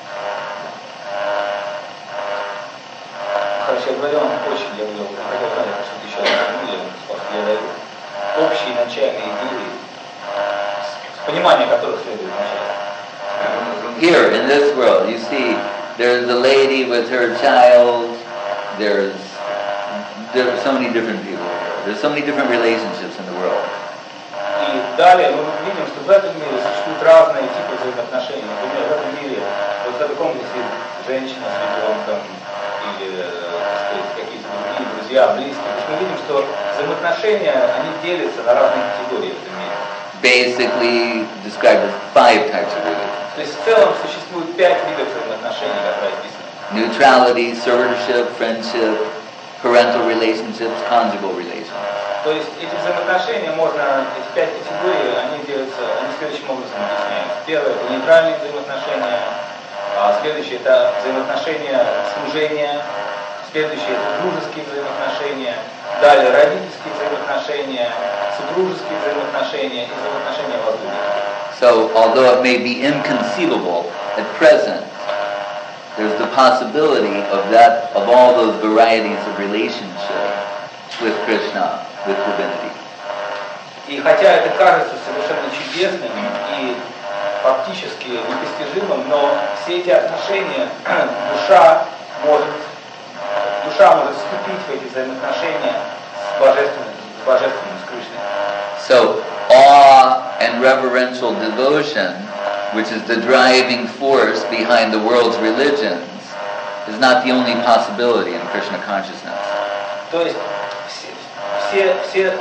Короче, я говорил вам очень, я хотел знать, что еще я даю общие начальные идеи, с пониманием которых следует начать. Here in this world, you see, there's a lady with her child. There's so many different people here. There's so many different relationships in the world. И далее мы видим, что в этом мире существуют разные типы взаимоотношений. Например, в этом мире, вот в этой комнате сидит женщина с ребенком или какие-то другие друзья, близкие. То есть мы видим, что взаимоотношения, они делятся на разные категории в этом мире. Basically described as 5 types of religions. То есть в целом существует 5 видов взаимоотношений, которые описаны. Neutrality, servitorship, friendship, parental relationships, conjugal relations. То есть эти взаимоотношения можно, эти 5 категорий, они делятся, они следующим образом объясняются. Первое – это нейтральные взаимоотношения, следующее – это взаимоотношения служения, следующее – это дружеские взаимоотношения, далее родительские взаимоотношения, супружеские взаимоотношения и взаимоотношения возлюбленных. So, although it may be inconceivable at present, there's the possibility of all those varieties of relationship with Krishna, with divinity. И хотя это кажется совершенно чудесным и фактически непостижимым, но все эти отношения душа может вступить в эти взаимоотношения с божественным, с Кришной. So, awe and reverential devotion, which is the driving force behind the world's religions, is not the only possibility in Krishna consciousness. То есть все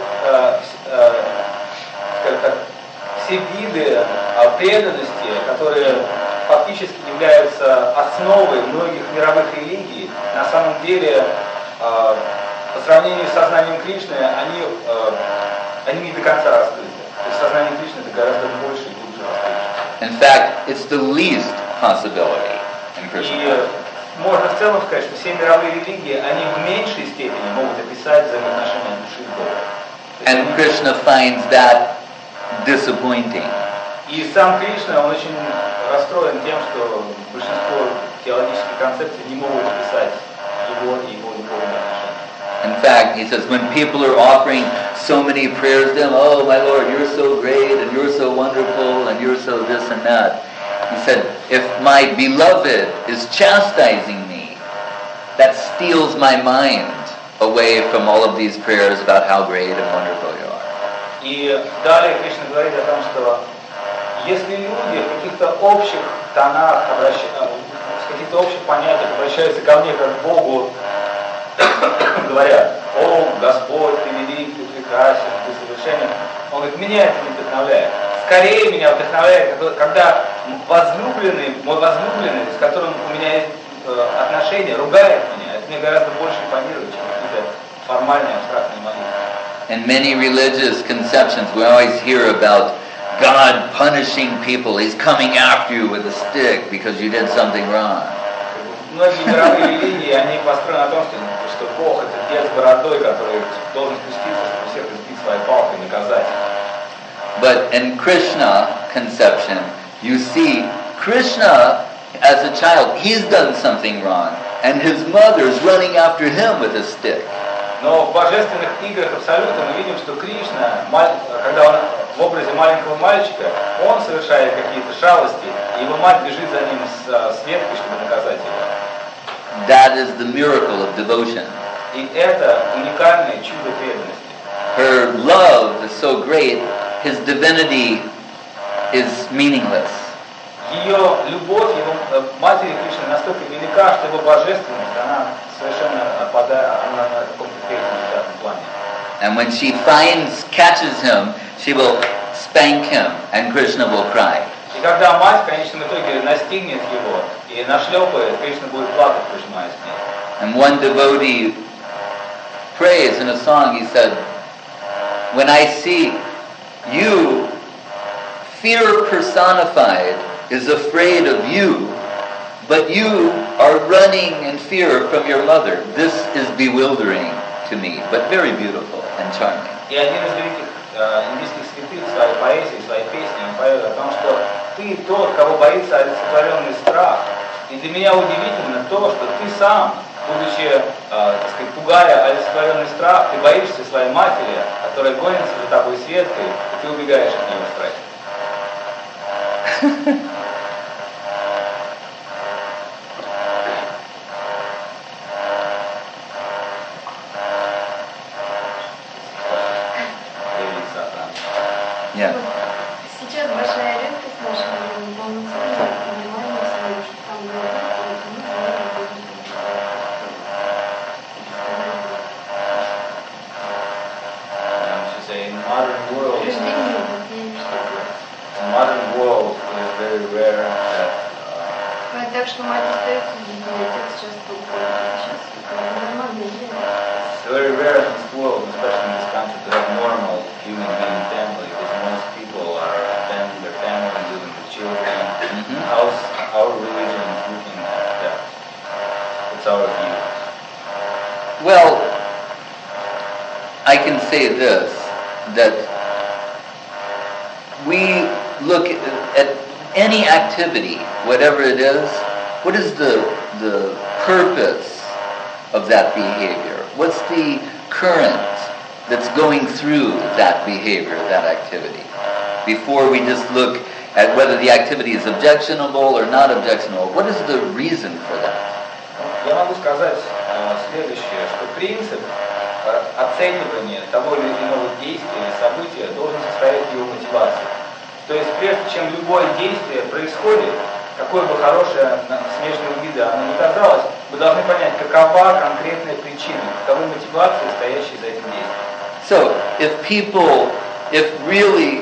виды преданности, которые фактически являются основой многих мировых религий, на самом деле по сравнению с сознанием Кришны, они не до конца раскрыты. То есть сознание Кришны это гораздо больше и глубже раскрыто. In fact, it's the least possibility in Krishna И consciousness. можно в целом сказать, что все мировые религии, они в меньшей степени могут описать взаимоотношения души и Бога. And Krishna finds that disappointing. И сам Кришна, он очень расстроен тем, что большинство теологических концепций не могут описать его и его любовные отношения. In fact, he says, when people are offering so many prayers to him, oh my Lord, you're so great, and you're so wonderful, and you're so this and that. He said, if my beloved is chastising me, that steals my mind away from all of these prayers about how great and wonderful you are. И далее Кришна говорит о том, что если люди в каких-то общих тонах, с каких-то общих понятиях обращаются ко мне как к Богу, говорят: «О, Господь, Ты велик, Ты прекрасен, Ты совершенен», он говорит: меня это не вдохновляет. Скорее меня вдохновляет, когда мой возлюбленный, с которым у меня есть отношения, ругает меня. Это мне гораздо больше импонирует, чем какие-то формальные, абстрактные молитвы. In many religious conceptions, we always hear about God punishing people. He's coming after you with a stick because you did something wrong. Многие мировые религии, они построены на том, что Бог — это дед с бородой, который должен спуститься, чтобы всех избить своей палкой и наказать. But in Krishna conception, you see Krishna as a child, he's done something wrong, and his mother's running after him with a stick. Но в божественных играх Абсолюта мы видим, что Кришна, когда он в образе маленького мальчика, он совершает какие-то шалости, и его мать бежит за ним с веткой, чтобы наказать его. That is the miracle of devotion. И это уникальное чудо преданности. Her love is so great, his divinity is meaningless. Ее любовь, его матери Кришны настолько велика, что его божественность, она совершенно отпадает, она на каком-то третьем плане. And when she catches him, she will spank him, and Krishna will cry. И когда мать в конечном итоге настигнет его и нашлепает, Кришна будет плакать, прижимаясь к ней. And one devotee prays in a song, he said, when I see you, fear personified is afraid of you, but you are running in fear from your mother. This is bewildering to me, but very beautiful and charming. И один из великих индийских святых в своей поэзии, в своей песне, он поет о том, что ты тот, кого боится олицетворенный страх. И для меня удивительно то, что ты сам, будучи, так сказать, пугая олицетворенный страх, ты боишься своей матери, которая гонится за тобой с веткой, и ты убегаешь от нее в страхе. Yeah. Сейчас большая редкость в нашем времени, полноценное понимание своего, что там говорит, и мы modern world is very rare that так что мать остается в жизни, отец часто уходит. Сейчас это нормальное дело. it's very rare in this world, especially in this country, to have normal human being family, because most people are abandoning their family and living with children. How's our religion is looking at that? It's our view. Well, I can say this, that we look at any activity, whatever it is, what is the purpose of that behavior? What's the current that's going through that behavior, that activity? Before we just look at whether the activity is objectionable or not objectionable, what is the reason for that? Я могу сказать следующее, что принцип оценивания того или иного действия или события должен состоять в его мотивации. То есть прежде чем любое действие происходит, какое бы хорошее с внешнего вида оно ни казалось, вы должны понять, какова конкретная причина, каковы мотивации, стоящие за этим действием. So, if really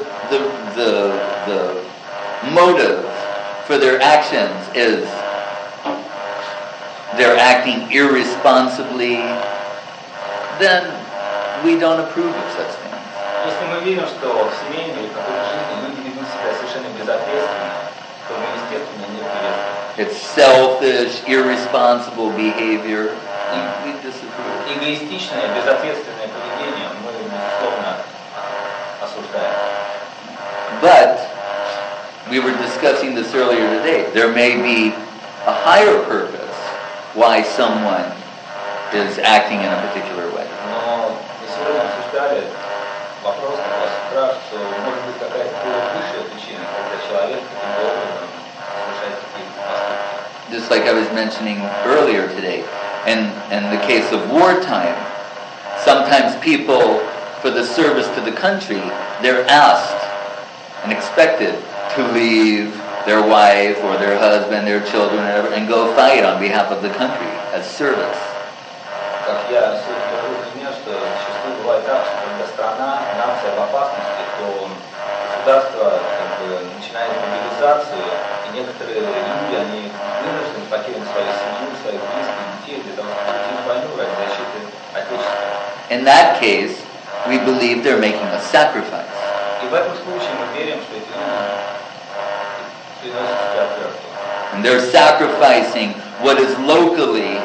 the motive for their actions is they're acting irresponsibly, then we don't approve of such things. Если мы видим, что в семейной или какой-то жизни люди ведут себя совершенно безответственно, то мы, естественно, не приветствуем. It's selfish, irresponsible behavior. We disapprove. Эгоистичное, безответственное поведение мы, безусловно, осуждаем. But we were discussing this earlier today. There may be a higher purpose why someone is acting in a particular way. Но мы сегодня обсуждали вопрос как раз с утра, что может быть какая-то более высшая причина, когда человек каким-то образом совершает какие-то поступки. Just like I was mentioning earlier today, in the case of wartime, sometimes people for the service to the country, they're asked and expected to leave their wife or their husband, their children, and go fight on behalf of the country as service. Как я сегодня говорил пример, что зачастую бывает так, что когда страна, нация в опасности, то государство начинает мобилизацию, и некоторые люди, они вынуждены покинуть свою семью, своих близких, детей для того, чтобы идти в войну ради защиты Отечества. In that case, we believe they're making a sacrifice. И в этом случае мы верим, что эти люди приносят себя в жертву. And they're sacrificing what is locally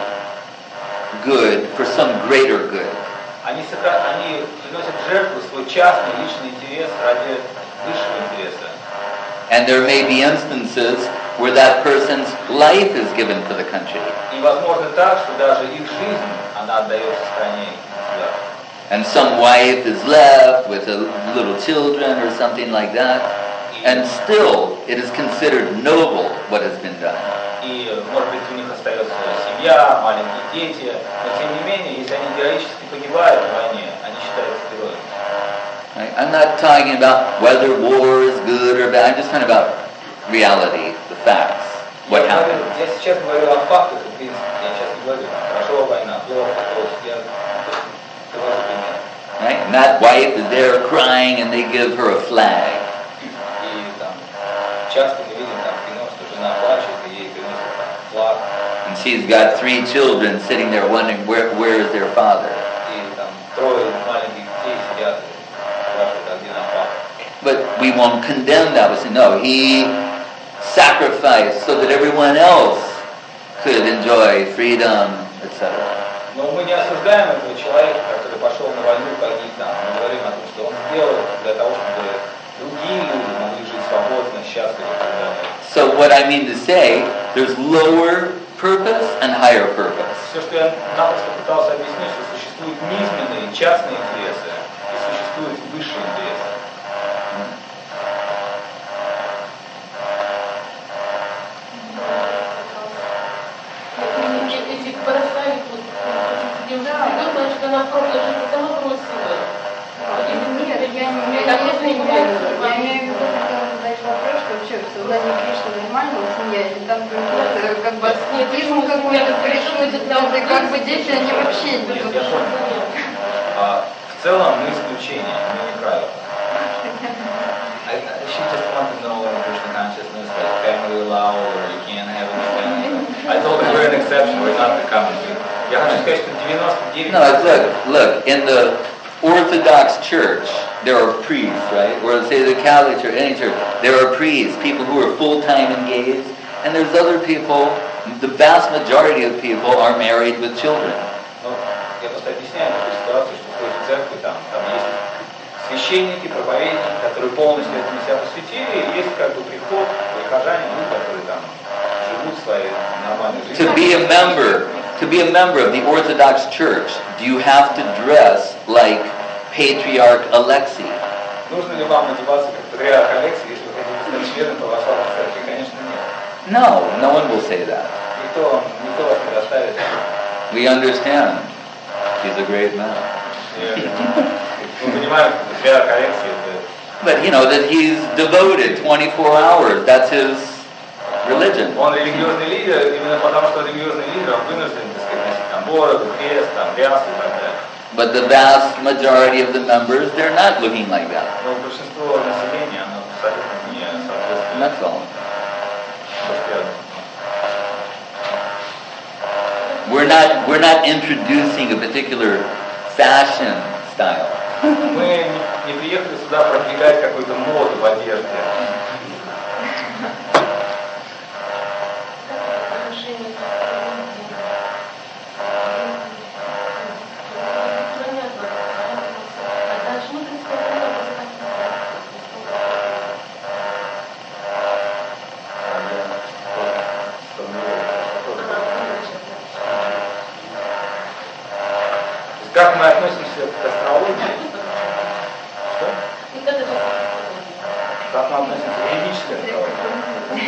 good for some greater good. Они приносят в жертву свой частный, личный интерес ради высшего интереса. And there may be instances where that person's life is given for the country. И возможно так, что даже их жизнь, она отдается стране и государству. And some wife is left with little children or something like that. And still, it is considered noble what has been done. И, может быть, у них остается семья, маленькие дети, но тем не менее, если они героически погибают в войне, они считаются героями. Right? I'm not talking about whether war is good or bad. I'm just talking about reality, the facts, what happened. Я сейчас говорю о фактах, в принципе, я сейчас не говорю, хорошо война, плохо, я привожу пример. Right? And that wife is there crying and they give her a flag. И там часто мы видим там в кино, что жена плачет и ей приносят флаг. And she's got 3 children sitting there wondering where is their father. И там 3 маленьких детей сидят и спрашивают, а где наш папа? But we won't condemn that. We say, no, he sacrificed so that everyone else could enjoy freedom, etc. Но мы не осуждаем этого человека, который пошел на войну погиб там. Мы говорим о том, что он сделал для того, чтобы другие люди могли жить свободно, счастливо и так далее. So what I mean to say, there's lower purpose and higher purpose. Все, что я напросто пытался объяснить, что существуют низменные частные интересы и существуют высшие интересы. Эти бросали тут, девушка придет, значит, она в прошлой жизни сама бросила. Нет, я имею в виду, хотела задать вопрос, что вообще в сознании Кришны нормально семья, или там просто как бы аскетизм какой-то присутствует, и как бы дети, они вообще не идут. В целом мы исключение, мы не правило. She just wanted to know in Krishna consciousness that family law or you can't have any family. I told her we're an exception, we're not the common people. Я хочу сказать, что 99%... No, look, in the Orthodox Church, there are priests, right? Or say the Catholic Church, any church, there are priests, people who are full-time engaged, and there's other people, the vast majority of people are married with children. Ну, я просто объясняю эту ситуацию, что ходит в церкви, там есть священники, проповедники, которые полностью этому себя посвятили, и есть как бы приход, прихожане, которые там живут своей нормальной жизнью. To be a member of the Orthodox Church, do you have to dress like Patriarch Alexei? Нужно ли вам одеваться как патриарх Алексий, если вы хотите стать членом православной церкви? Конечно, нет. No one will say that. Никто вас не заставит. We understand. He's a great man. Мы понимаем, что патриарх Алексий это... But you know that he's devoted 24 hours. That's his religion. Он религиозный лидер, именно потому что религиозный лидер, он вынужден, так сказать, носить там бороду, крест, там, рясу и так далее. But the vast majority of the members, they're not looking like that. Но большинство населения, оно абсолютно не соответствует. That's all. We're not introducing a particular fashion style. Мы не приехали сюда продвигать какую-то моду в одежде. Как мы относимся к астрологии? Что? Как мы относимся к ведической астрологии?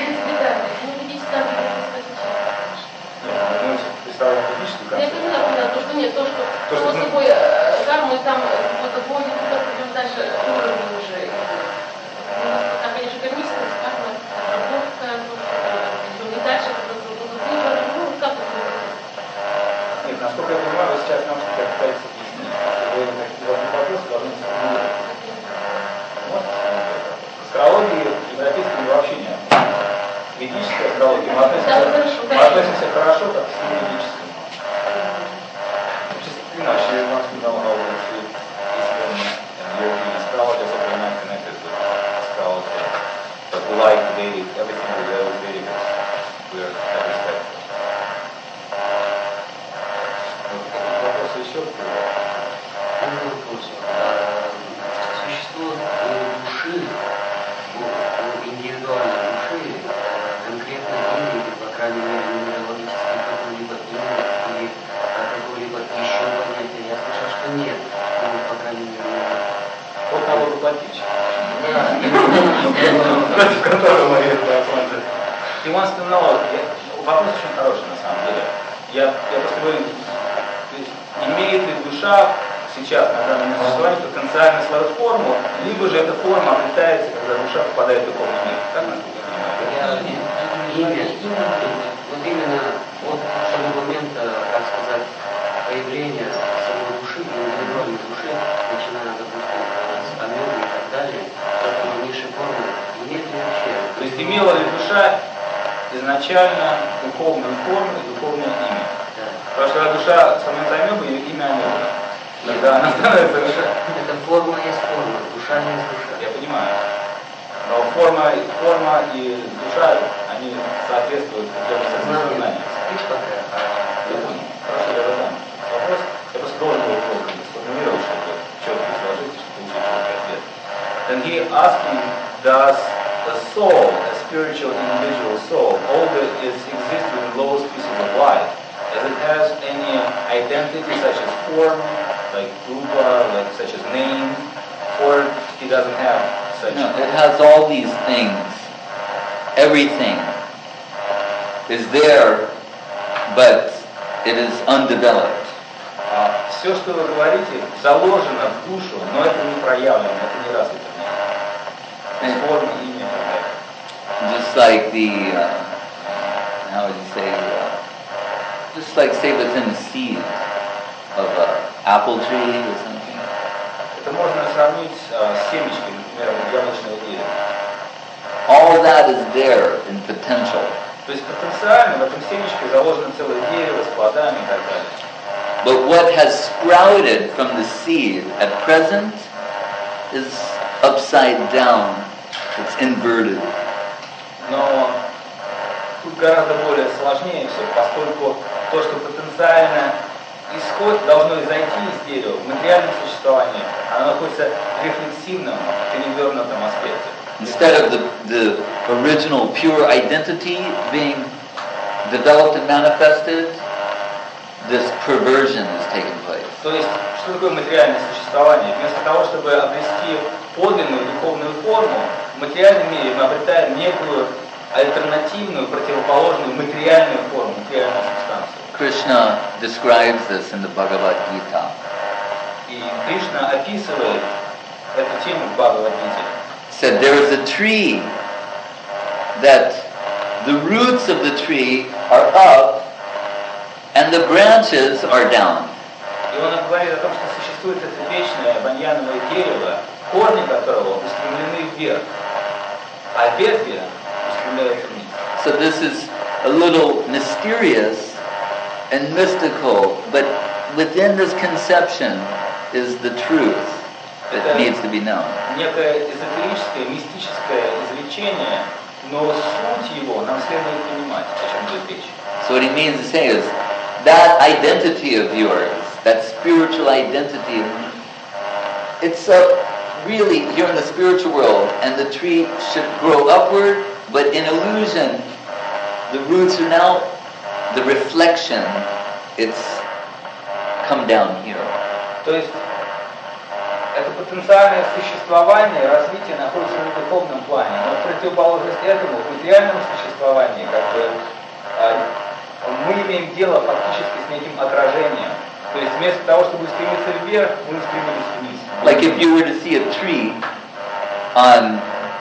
Нет, мы представляем ведическую Я концепцию. поняла, то, что нет, то, что само собой карму там какой-то бой уровень уже идет. Пока, конечно, кармически сказано, отработка, и дальше ну, как это? Нет, насколько я понимаю, вы сейчас нам что-то пытаетесь объяснить. Если вы какие-то вопросы должны сформулировать. Астрологии европейской вообще нет. Ведическая астрология, мы относимся хорошо, как к ведическому. Just, she wants to know how Eastern European astrology is also not connected with astrology. But we like Vedic, everything we do is Vedic. We are that respect. Вопросы еще? Существо души, индивидуальной души, конкретно имя, или, по крайней мере, нумерологически какое-либо имя, или какое-либо еще понятие, я слышал, что нет. Ну, по крайней мере, нет. Вот налогоплательщик. Да, Против которого я He wants to know. Вопрос очень хороший, на самом деле. Я просто говорю, имеет ли душа сейчас на данном существовании потенциально свою форму, либо же эта форма обретается, когда душа попадает в духовный мир. Как насколько я понимаю? Вот именно от того момента, как сказать, появления самой души, индивидуальной души, начиная, допустим, с амебы и так далее, до низшей формы, нет ли вообще? То есть имела ли душа изначально духовную форму и духовное имя? Да. Потому что когда душа становится амебой, ее имя амеба. Когда она становится душа. Это форма есть форма, душа есть душа. Я понимаю. Но форма и душа, они соответствуют определенному сознанию. Спишь пока? Я понял. Хорошо, я задам вопрос. Я просто должен был сформулировать, чтобы четко изложить, чтобы получить четкий ответ. Then he asking, does the soul, a spiritual individual soul, although it exists in the lowest pieces of life, does it has any identity such as form, like rupa, like such as name, or he doesn't have such? No, it has all these things. Everything is there, but it is undeveloped. Все, что вы говорите, заложено в душу, но это не проявлено, это не развито. Форма, имя, Just like the, how would you say, just like say within the seed of an apple tree or something. Это можно сравнить с семечкой, например, яблочного дерева. All that is there in potential. То есть потенциально в этом семечке заложено целое дерево с плодами и так далее. But what has sprouted from the seed at present is upside down. It's inverted. Но тут гораздо более сложнее все, поскольку то, что потенциально должно изойти из дерева в материальном существовании, оно находится в рефлексивном, перевернутом аспекте. Instead of the original pure identity being developed and manifested, this perversion is taking place. То есть, что такое материальное существование? Вместо того, чтобы обрести подлинную духовную форму, в материальном мире мы обретаем некую альтернативную, противоположную материальную форму, материальную субстанцию. Krishna describes this in the Bhagavad Gita. И Кришна описывает эту тему в Бхагавад-гите. Said there is a tree that the roots of the tree are up and the branches are down. И он говорит о том, что существует это вечное баньяновое дерево, корни которого устремлены вверх, а ветви устремляются вниз. So this is a little mysterious and mystical, but within this conception is the truth that needs to be known. Некое эзотерическое, мистическое изречение, но суть его нам следует понимать, о чем идет речь. So what he means to say is that identity of yours, that spiritual identity, it's really here in the spiritual world, and the tree should grow upward, but in illusion, the roots are now the reflection, it's come down here. То есть это потенциальное существование, развитие находится в духовном плане, но в противоположность этому, в материальном существовании, мы имеем дело фактически с неким отражением. То есть вместо того, чтобы стремиться вверх, мы стремились вниз. Like if you were to see a tree on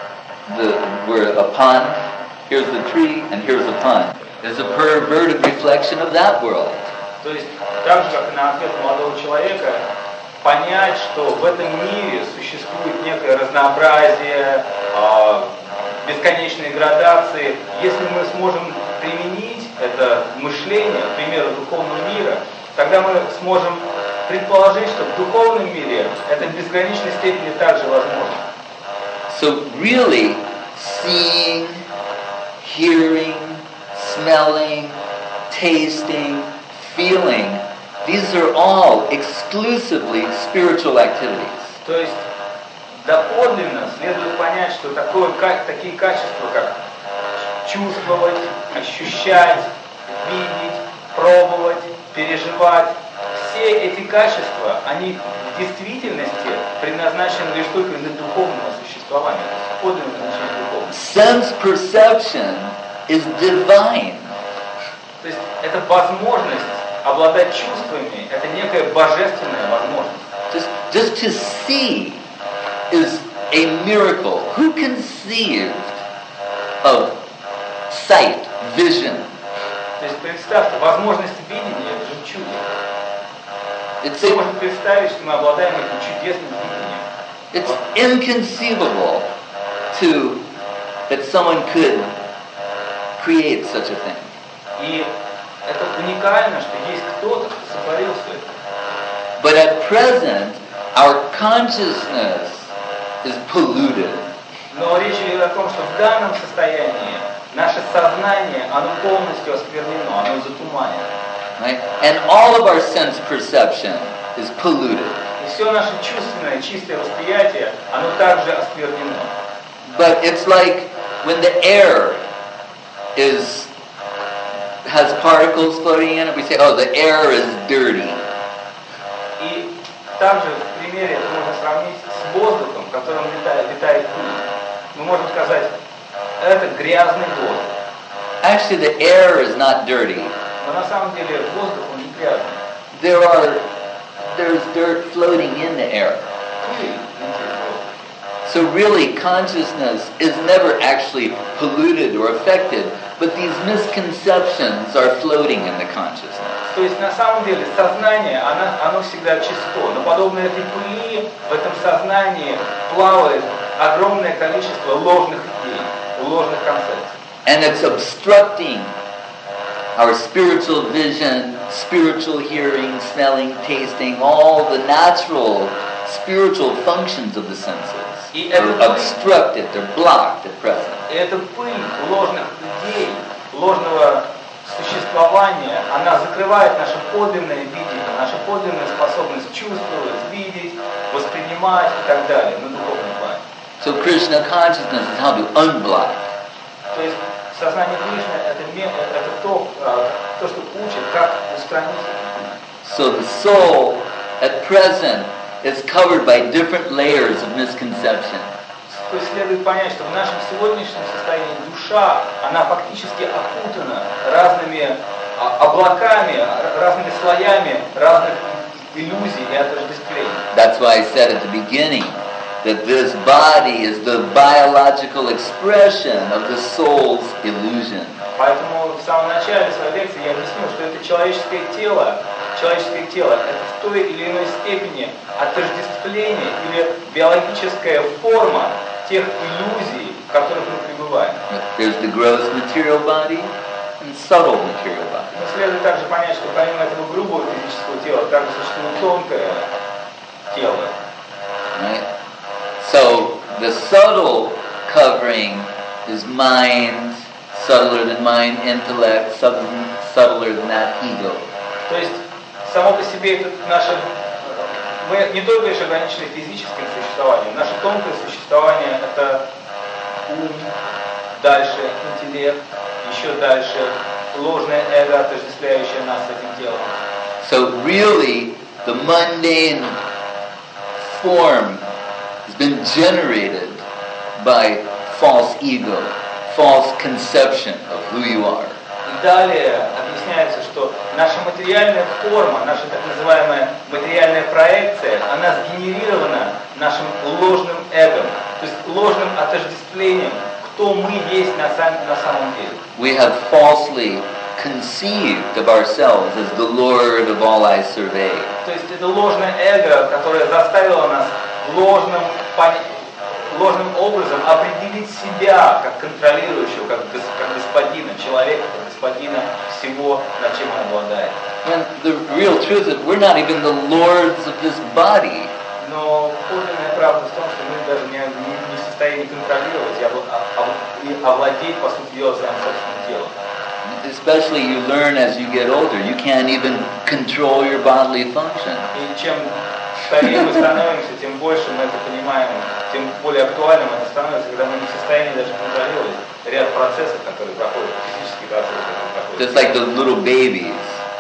where a pond, here's the tree and here's a pond. There's a perverted reflection of that world. То есть, так же, как и на ответ молодого человека, понять, что в этом мире существует некое разнообразие, бесконечные градации. Если мы сможем применить это мышление, к примеру, духовного мира, тогда мы сможем предположить, что в духовном мире это в безграничной степени также возможно. So really, seeing, hearing, smelling, tasting, feeling, these are all exclusively spiritual activities. То есть доподлинно следует понять, что такие качества, как чувствовать, ощущать, видеть, пробовать, переживать, все эти качества, они в действительности предназначены лишь только для духовного существования, то есть подлинное значение духовного. Sense perception is divine. То есть это возможность обладать чувствами, это некая божественная возможность. Just to see is a miracle. Who conceived of sight, vision? То есть представьте, возможность видения – это же чудо. Кто может представить, что мы обладаем этим чудесным видением? It's inconceivable that someone could create such a thing. И это уникально, что есть кто-то, кто сотворил все это. But at present, our consciousness is polluted. Но речь идет о том, что в данном состоянии наше сознание, оно полностью осквернено, оно затуманено. Right? And all of our sense perception is polluted. И все наше чувственное, чистое восприятие, оно также осквернено. But it's like when the air has particles floating in it, we say, oh, the air is dirty. И также в примере это можно сравнить с воздухом, в котором летает пыль. Мы можем сказать, это грязный воздух. Actually, the air is not dirty. Но на самом деле воздух, он не грязный. There's dirt floating in the air. Пыль. So really, consciousness is never actually polluted or affected, but these misconceptions are floating in the consciousness. То есть на самом деле сознание, оно всегда чисто, но подобно этой пыли в этом сознании плавает огромное количество ложных идей, ложных концепций. And it's obstructing our spiritual vision, spiritual hearing, smelling, tasting, all the natural spiritual functions of the senses. They're obstructed, they're blocked at present. И эта пыль ложных идей, ложного существования, она закрывает наше подлинное видение, нашу подлинную способность чувствовать, видеть, воспринимать и так далее на духовном плане. So Krishna consciousness is how to unblock. То есть сознание Кришны это то, что учит, как устранить. So the soul at present is covered by different layers of misconception. То есть следует понять, что в нашем сегодняшнем состоянии душа, она фактически окутана разными облаками, разными слоями, разных иллюзий и отождествлений. That's why I said at the beginning that this body is the biological expression of the soul's illusion. Поэтому в самом начале своей лекции я объяснил, что это человеческое тело это в той или иной степени отождествление или биологическая форма тех иллюзий, в которых мы пребываем. There's the gross material body and subtle material body. Но следует также понять, что помимо этого грубого физического тела, также существует тонкое тело. Right? So the subtle covering is mind, subtler than mind, intellect, subtler than that ego. То есть само по себе это мы не только лишь ограничены физическим существованием, наше тонкое существование это ум, дальше интеллект, еще дальше ложное эго, отождествляющее нас с этим телом. So really, the mundane form has been generated by false ego, false conception of who you are. И далее объясняется, что наша материальная форма, наша так называемая материальная проекция, она сгенерирована нашим ложным эго, то есть ложным отождествлением, кто мы есть на самом деле. We have falsely conceived of ourselves as the Lord of all I survey. То есть это ложное эго, которое заставило нас ложным образом определить себя как контролирующего, как господина человека, как господина всего, над чем он обладает. When the real truth is we're not even the lords of this body. Но подлинная правда в том, что мы даже не в состоянии контролировать и овладеть, по сути дела, своим собственным телом. Especially you learn as you get older, you can't even control your bodily function. И чем старее мы становимся, тем больше мы это понимаем, тем более актуальным это становится, когда мы не в состоянии даже контролировать ряд процессов, которые проходят, физические процессы, которые проходят. Just like the little babies.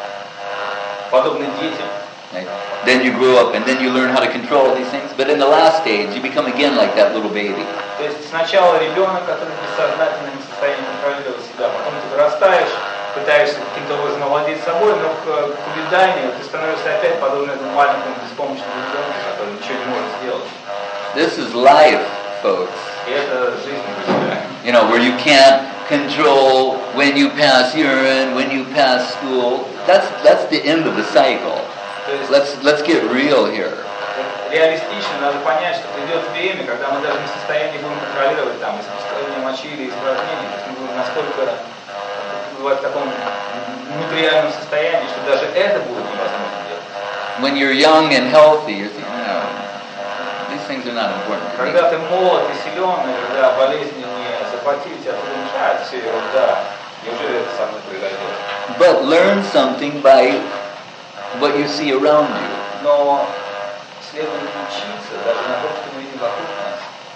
Подобно детям. Right? Then you grow up and then you learn how to control these things, but in the last stage you become again like that little baby. То есть сначала ребенок, который бессознательно не в состоянии контролировать себя, потом ты вырастаешь, пытаешься каким-то образом овладеть собой, но к увяданию ты становишься опять подобно этому маленькому беспомощному ребенку, который ничего не может сделать. This is life, folks. И это жизнь, друзья. You know, where you can't control when you pass urine, when you pass stool. That's the end of the cycle. Let's get real here. Реалистично надо понять, что придет время, когда мы даже не в состоянии будем контролировать там испускание мочи или испражнений, то есть мы будем настолько бывать в таком внутриальном состоянии, что даже это будет невозможно делать. When you're young and healthy, you're thinking, no, these things are not important. Когда ты молод и силен, и когда болезни не захватили тебя, ты думаешь, все ерунда, неужели это со мной произойдет? But learn something by what you see around you. Но следует учиться даже на том, что мы видим вокруг нас.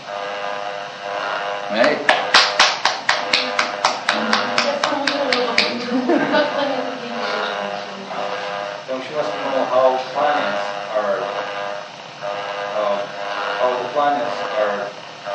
Right? Don't you must know how the planets are.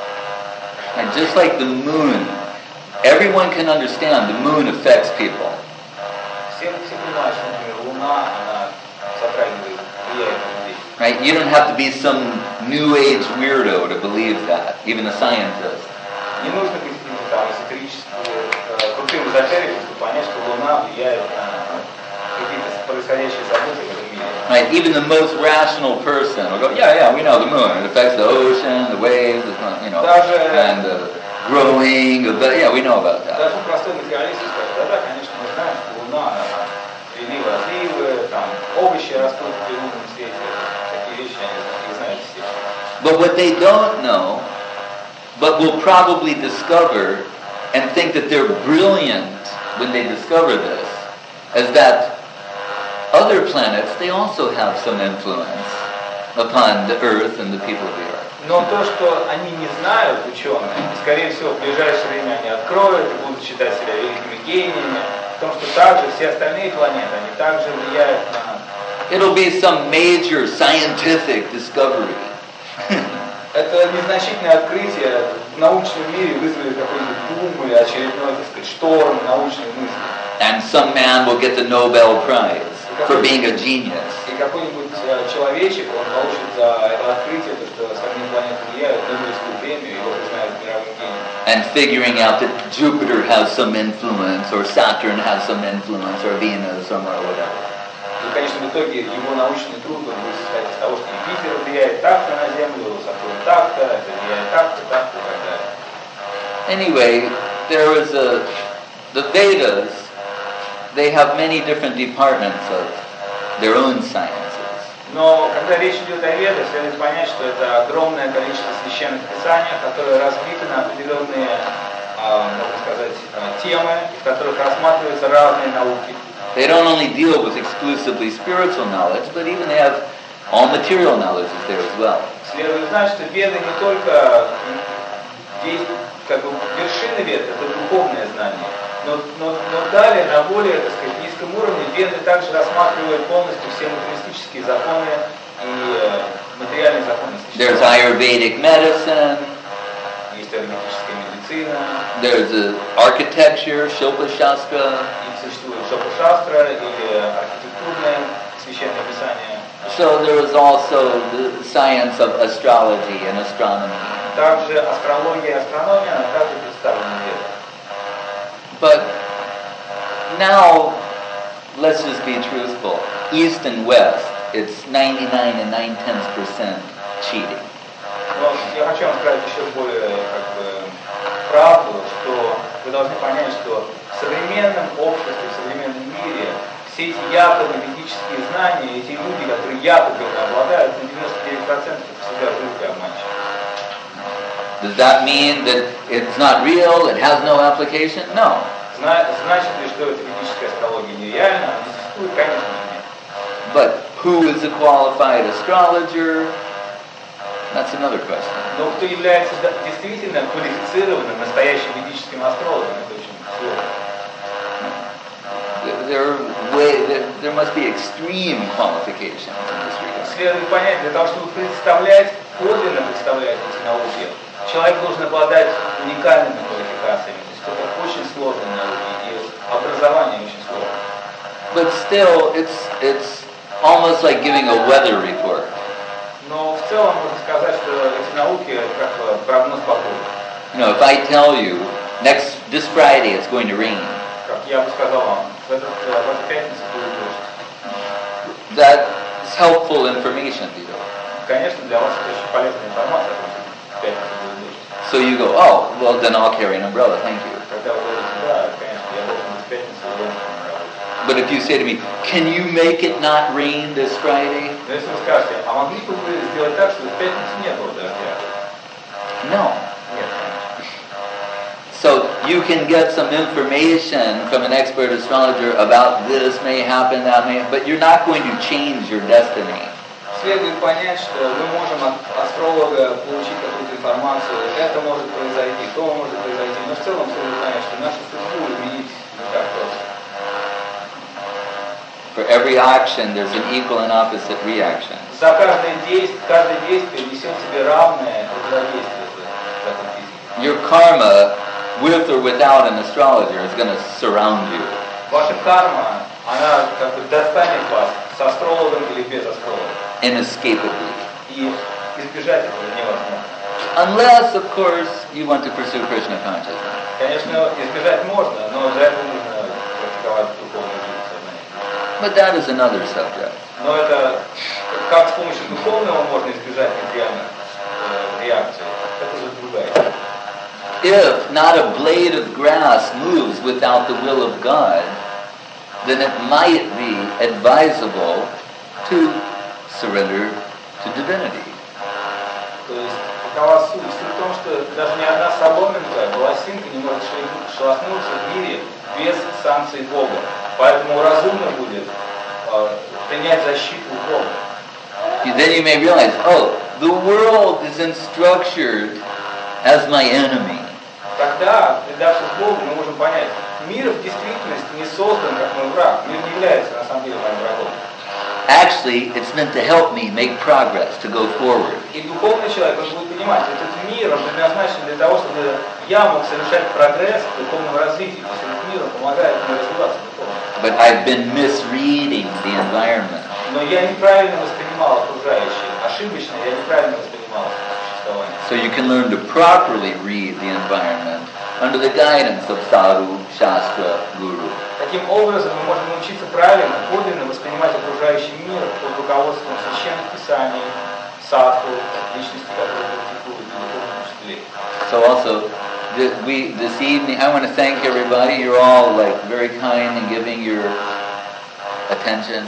And just like the moon, everyone can understand the moon affects people. Все понимают, что, например, Луна, она затрагивает, влияет на людей. Right? You don't have to be some new age weirdo to believe that, even a scientist. Не нужно быть каким-то там эзотерическим, крутым эзотериком, чтобы понять, что Луна влияет на какие-то происходящие события в этом мире. Right? Even the most rational person will go, yeah, we know the moon. It affects the ocean, the waves, you know, and growing. Yeah, we know about that. Даже простой материалист скажет, да, конечно, мы знаем, что Луна, приливы, отливы, там, овощи растут в лунном свете, такие вещи, они знают все. But what they don't know, but will probably discover and think that they're brilliant when they discover this, is that other planets, they also have some influence upon the Earth and the people of the Earth. Но то, что они не знают, ученые, скорее всего, в ближайшее время они откроют и будут считать себя великими гениями, в том, что также все остальные планеты, они также влияют на... It'll be some major scientific discovery. Это незначительное открытие в научном мире вызовет какой-нибудь бум или очередной, так сказать, шторм научной мысли. And some man will get the Nobel Prize for being a genius. И какой-нибудь человечек, он получит за это открытие, то, что остальные планеты влияют, Нобелевскую премию, его признают мировым гением. And figuring out that Jupiter has some influence, or Saturn has some influence, or Venus, or whatever. И, конечно, в итоге его научный труд он будет состоять из того, что Юпитер влияет так-то на Землю, Сатурн так-то, это влияет так-то, так-то и так далее. Anyway, there was the Vedas, they have many different departments of their own sciences. Но когда речь идет о Ведах, следует понять, что это огромное количество священных писаний, которые разбиты на определенные, можно сказать, темы, в которых рассматриваются разные науки. They don't only deal with exclusively spiritual knowledge, but even they have all material knowledge is there as well. Следует знать, что Веды не только как бы вершина Вед, это духовное знание, но далее на более, так сказать, низком уровне Веды также рассматривают полностью все материалистические законы и материальные законы. There's Ayurvedic medicine. Есть аюрведическая медицина. There's architecture, Shilpa Shastra. И существует Шилпа Шастра или So there was also the science of astrology and astronomy. Также астрология и астрономия, она также представлена в ведах. But now, let's just be truthful. East and West, it's 99 and 9/10% cheating. Но я хочу вам сказать еще более правду, что вы должны понять, что в современном обществе, в современном мире все эти якобы ведические знания, эти люди, которые якобы обладают, на 99% это всегда жуткий обманщик. Does that mean that it's not real, it has no application? No. Значит ли, что эта ведическая астрология нереальна? Она не существует? Конечно же нет. But who is a qualified astrologer? That's another question. Но кто является действительно квалифицированным, настоящим ведическим астрологом, это очень сложно. There must be extreme qualifications in this regard. Следует понять, для того, чтобы подлинно представлять эти науки, человек должен обладать уникальными квалификациями. То есть это очень сложные науки, и образование очень сложное. But still, it's almost like giving a weather report. Но в целом можно сказать, что эти науки как прогноз погоды. You know, if I tell you this Friday it's going to rain, Как я бы сказал вам, в эту пятницу будет дождь. that's helpful information to you. Конечно, для вас это очень полезная информация, потому что в пятницу будет дождь. So you go, oh, well then I'll carry an umbrella, thank you. Когда вы говорите, да, конечно, я должен быть в пятницу и должен работать. But if you say to me, can you make it not rain this Friday? Но если вы скажете, а могли бы вы сделать так, чтобы в пятницу не было дождя? No. Нет. So you can get some information from an expert astrologer about this may happen, that may, but you're not going to change your destiny. Следует понять, что мы можем от астролога получить какую-то информацию, это может произойти, то может произойти, но в целом следует понять, что нашу судьбу изменить не так просто. For every action, there's an equal and opposite reaction. За каждое действие несет в себе равное противодействие в этом физике. Your karma, with or without an astrologer, is going to surround you. Ваша карма, она как бы достанет вас с астрологом или без астролога. Inescapably. И избежать этого невозможно. Unless, of course, you want to pursue Krishna consciousness. Конечно, избежать можно, но для этого нужно практиковать духовную жизнь сознания. But that is another subject. Но это как с помощью духовного можно избежать материальных реакций, это уже другая. If not a blade of grass moves without the will of God, then it might be advisable to surrender to divinity. То есть такова суть. Суть в том, что даже ни одна соломинка, волосинка не может шелохнуться в мире без санкций Бога. Поэтому разумно будет принять защиту Бога. Then you may realize, oh, the world isn't structured as my enemy. Тогда, предавшись Богу, мы можем понять, мир в действительности не создан как мой враг. Мир не является на самом деле моим врагом. Actually, it's meant to help me make progress, to go forward. И духовный человек, он будет понимать, этот мир, он предназначен для того, чтобы я мог совершать прогресс в духовном развитии. То есть этот мир, он помогает мне развиваться духовно. But I've been misreading the environment. Но я неправильно воспринимал окружающее. Ошибочно я неправильно воспринимал существование. So you can learn to properly read the environment under the guidance of sadhu, shastra, guru. Таким образом, мы можем научиться правильно, подлинно воспринимать окружающий мир под руководством священных писаний, садху, личности, которые практикуют духовных учителей. So also, this evening, I want to thank everybody. You're all like very kind and giving your attention.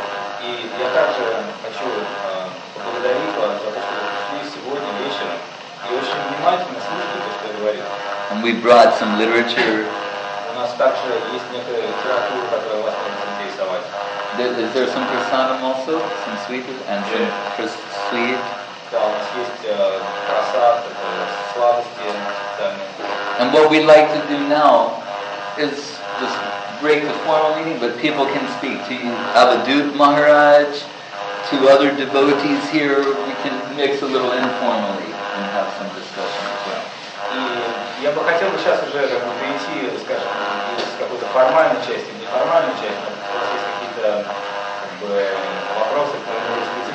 И я также хочу поблагодарить вас за то, что вы пришли сегодня вечером и очень внимательно слушали то, что я говорил. And we brought some literature. У нас также есть некая литература, которая вас может заинтересовать. Is there some prasadam also? Some sweet and some sweet? Да, у нас есть просад, это сладости специальные. And what we'd like to do now is just break the formal meeting, but people can speak to you. Avadut Maharaj, to other devotees here. We can mix a little informally and have some discussion as well. И я бы хотел сейчас уже перейти, скажем, из какой-то формальной части в неформальную часть. У вас есть какие-то вопросы, которые могут быть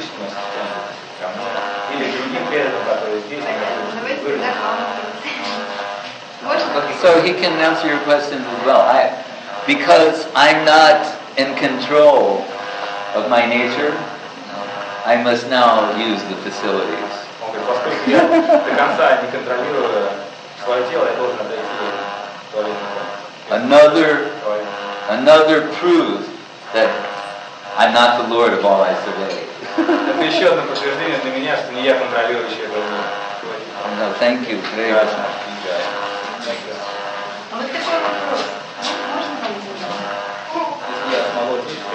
So he can answer your question as well. Because I'm not in control of my nature, I must now use the facilities. Он говорит, поскольку я до конца не контролирую свое тело, я должен отойти в туалетную комнату. Another proof that I'm not the Lord of all I survey. Это еще одно подтверждение для меня, что не я контролирующий это мир. No, thank you very much. А вот такой вопрос. Можно вам задать? Если я смогу ответить,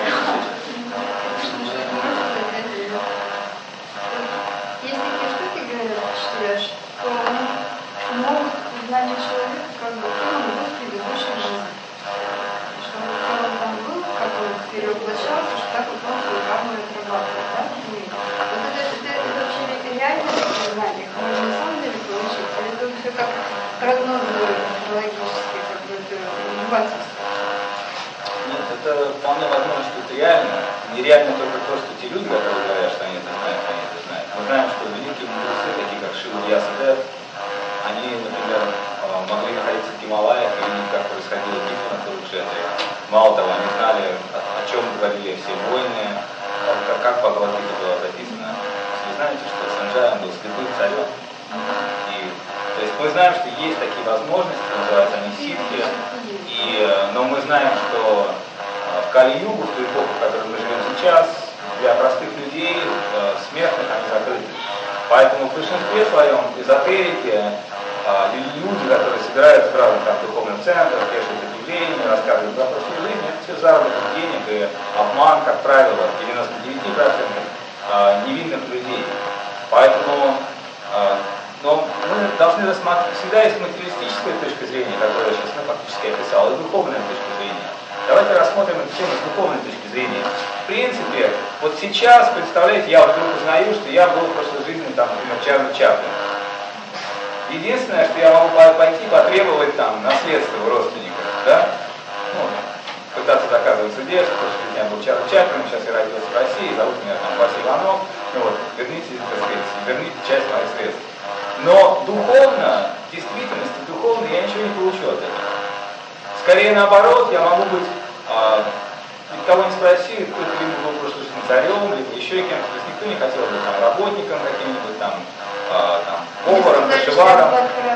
Есть такие штуки, говорят, что могут узнать у человека, как бы, кем он был в предыдущей жизни. Что кем он там был, как он перевоплощался, что так вот он свою карму отрабатывает, да? Вот это вообще реально такие знания, их можно на самом деле получить, или это все как прогнозы астрологические, как бы это базовство? Нет, это вполне возможно, что это реально. Нереально только то, что те люди, которые говорят, что они это знают, они это знают. Мы знаем, что великие мудрецы, такие как Шива Вьясадев, они, например, могли находиться в Гималаях и видеть, как происходила битва на Курукшетре. Мало того, они знали, о чем говорили все войны, как по Бхагавад-гите было записано. Вы знаете, что Санджай был слепым царем. То есть мы знаем, что есть такие возможности, называются они ситхи, но мы знаем, что в Кали-югу, в ту эпоху, в которой мы живем сейчас, для простых людей, смертных, они закрыты. Поэтому в большинстве своем эзотерики, люди, которые собираются в разных там, духовных центрах, вешают объявления, рассказывают про прошлую жизнь, это все заработок денег и обман, как правило, 99% невинных людей. Поэтому но мы должны рассматривать, всегда есть материалистическая точка зрения, которую я сейчас фактически описал, и духовная точка зрения. Давайте рассмотрим эту тему с духовной точки зрения. В принципе, вот сейчас, представляете, я вдруг узнаю, что я был в прошлой жизни, там, например, Чарли Чаплин. Единственное, что я могу пойти потребовать там наследство у родственников, да? Ну, пытаться доказывать в суде, что в прошлой жизни я был Чарли Чаплин, сейчас я родился в России, зовут меня там Василий Иванов, ну вот, верните, так сказать, верните часть моих средств. Но духовно, в действительности духовно я ничего не получу от этого. Скорее наоборот, я могу быть, кого не спроси, кто-то либо был в прошлой жизни царем, либо еще кем-то, то есть никто не хотел быть там работником каким-нибудь, там поваром, кошеваром.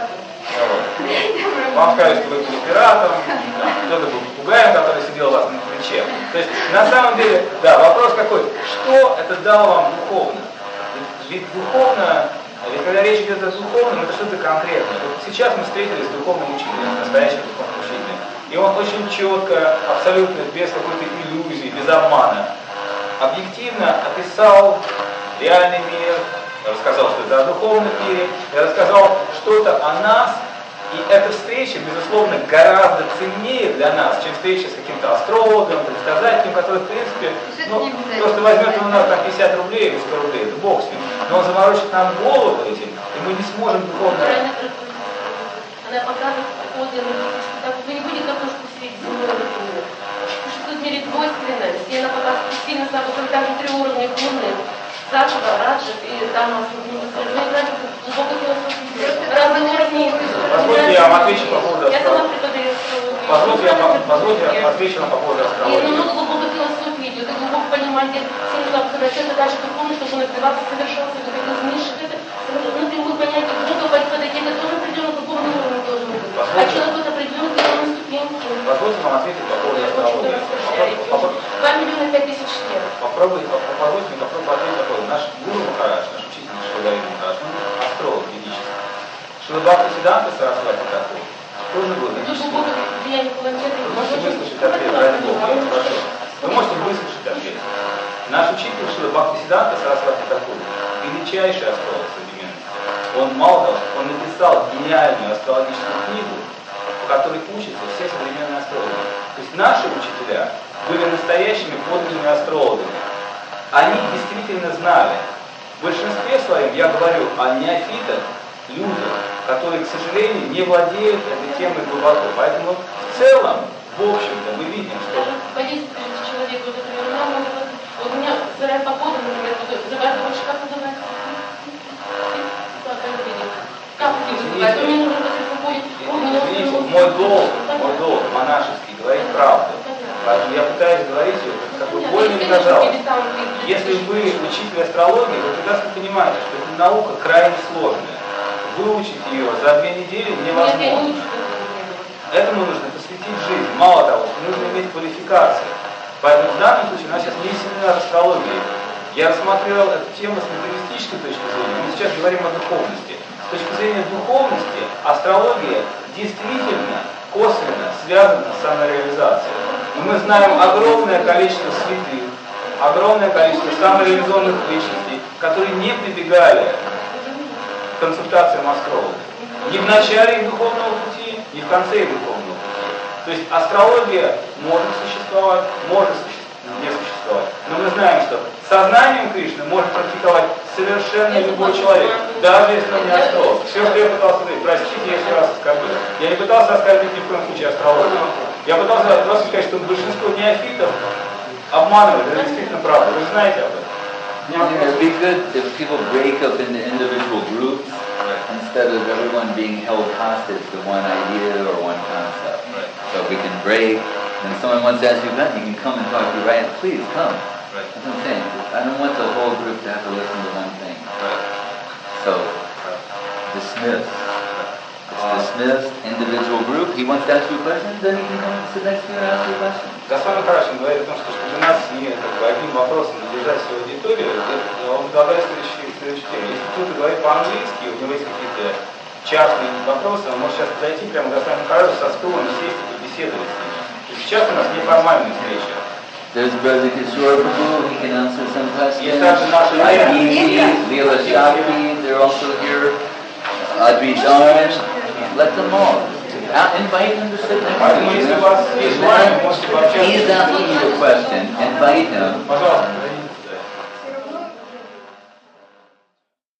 Вам скажут, что вы были пиратом, кто-то был попугаем, который сидел у вас на плече. То есть на самом деле, да, вопрос какой, что это дало вам духовно? Ведь духовно, ведь когда речь идет о духовном, это что-то конкретное. Вот сейчас мы встретились с духовным учителем, настоящим духовным учителем. И он очень четко, абсолютно без какой-то иллюзии, без обмана, объективно описал реальный мир, рассказал что-то о духовном мире, я рассказал что-то о нас, и эта встреча, безусловно, гораздо ценнее для нас, чем встреча с каким-то астрологом, предсказателем, который, в принципе, просто возьмет у нас там 50 рублей или 100 рублей, это бог с ним, но он заморочит нам голову этим, и мы не сможем духовно... Она показывает подлинную, так вы не будете картошку светить земной, например. Потому что тут в мире двойственность, и она показывает сильно слабо, там же 3 уровня луны. Сатва, Раджа и Тамас. Глубоко философии. Разные уровни. Позвольте, я вам отвечу по поводу Я сама астрологии. преподаю. Позвольте, я отвечу вам по поводу И астрологии. много глубокой философии идет, и глубоко понимание, сильно слабо, когда человек дальше духовно, чтобы он открываться, совершался, как из низших, это напрямую понятие глубоко подойти, это тоже определенный духовный уровень должен быть. А человек вот определенную духовную ступеньку. Позвольте вам ответить по поводу астрологии. 2 миллиона 5 тысяч лет. Позвольте мне ответить такое. Наш гуру Махарадж, наш учитель Шиладари Махарадж, он астролог ведический. Шрила Бхактисиданта Сарасвати Такур тоже был ведический. Вы можете выслушать ответ, ради Бога, я вас прошу. Вы можете выслушать ответ. Наш учитель Шрила Бхактисиданта Сарасвати Такур величайший астролог современности. Он, мало того, он написал гениальную астрологическую книгу, по которой учатся все современные астрологи. То есть наши учителя были настоящими подлинными астрологами. Они действительно знали. В большинстве своем я говорю о неофитах, людях, которые, к сожалению, не владеют этой темой глубоко. Поэтому в целом, в общем-то, мы видим, что... Водить человеку, вот у меня заря погода, например, называется больше, как называется? Как это видит? Как это называется? У меня нужно, если будет... Извините, мой мой долг монашеский, говорить правду. Поэтому я пытаюсь говорить ее, как бы больно не казалось. Если вы учитель астрологии, вы прекрасно понимаете, что эта наука крайне сложная. Выучить ее за 2 недели невозможно. Этому нужно посвятить жизнь. Мало того, нужно иметь квалификацию. Поэтому в данном случае у нас сейчас не семинар астрологии. Я рассмотрел эту тему с метафизической точки зрения. Мы сейчас говорим о духовности. С точки зрения духовности астрология действительно косвенно связана с самореализацией. И мы знаем огромное количество святых, огромное количество самореализованных личностей, которые не прибегали к консультациям астролога. Ни в начале их духовного пути, ни в конце их духовного пути. То есть астрология может существовать, может не существовать. Но мы знаем, что сознанием Кришны может практиковать совершенно любой человек, даже если он не астролог. Все, что я пытался говорить, простите, если вас оскорбил. Я не пытался оскорбить ни в коем случае астрологию. Я пытался просто сказать, что большинство неофитов обманывают, это действительно правда. Вы знаете об этом. It would be good if people break up into individual groups instead of everyone being held hostage to one idea or one concept. So we can break, and if someone wants to ask you about it, you can come and talk to you, right? Please come. That's what I'm saying. I don't want the whole group to have to listen to one thing. So, dismiss. It's dismissed, individual group. He wants to ask you a question, then he can come and sit next to you and ask you a question. Господин Харашин говорит о том, что чтобы нас не одним вопросом наблюдать всю аудиторию, он предлагает следующую тему. Если кто-то говорит по-английски, у него есть какие-то частные вопросы, он может сейчас подойти прямо к господину Харашину со стулом, сесть и побеседовать с ним. Сейчас у нас неформальная встреча. There's Brother Kishore Prabhu, he can answer some questions. Есть также наши Leela Shakti, they're also here. Adri Dharn, let them all. Invite him to sit next to you. He's asking you a question, invite him.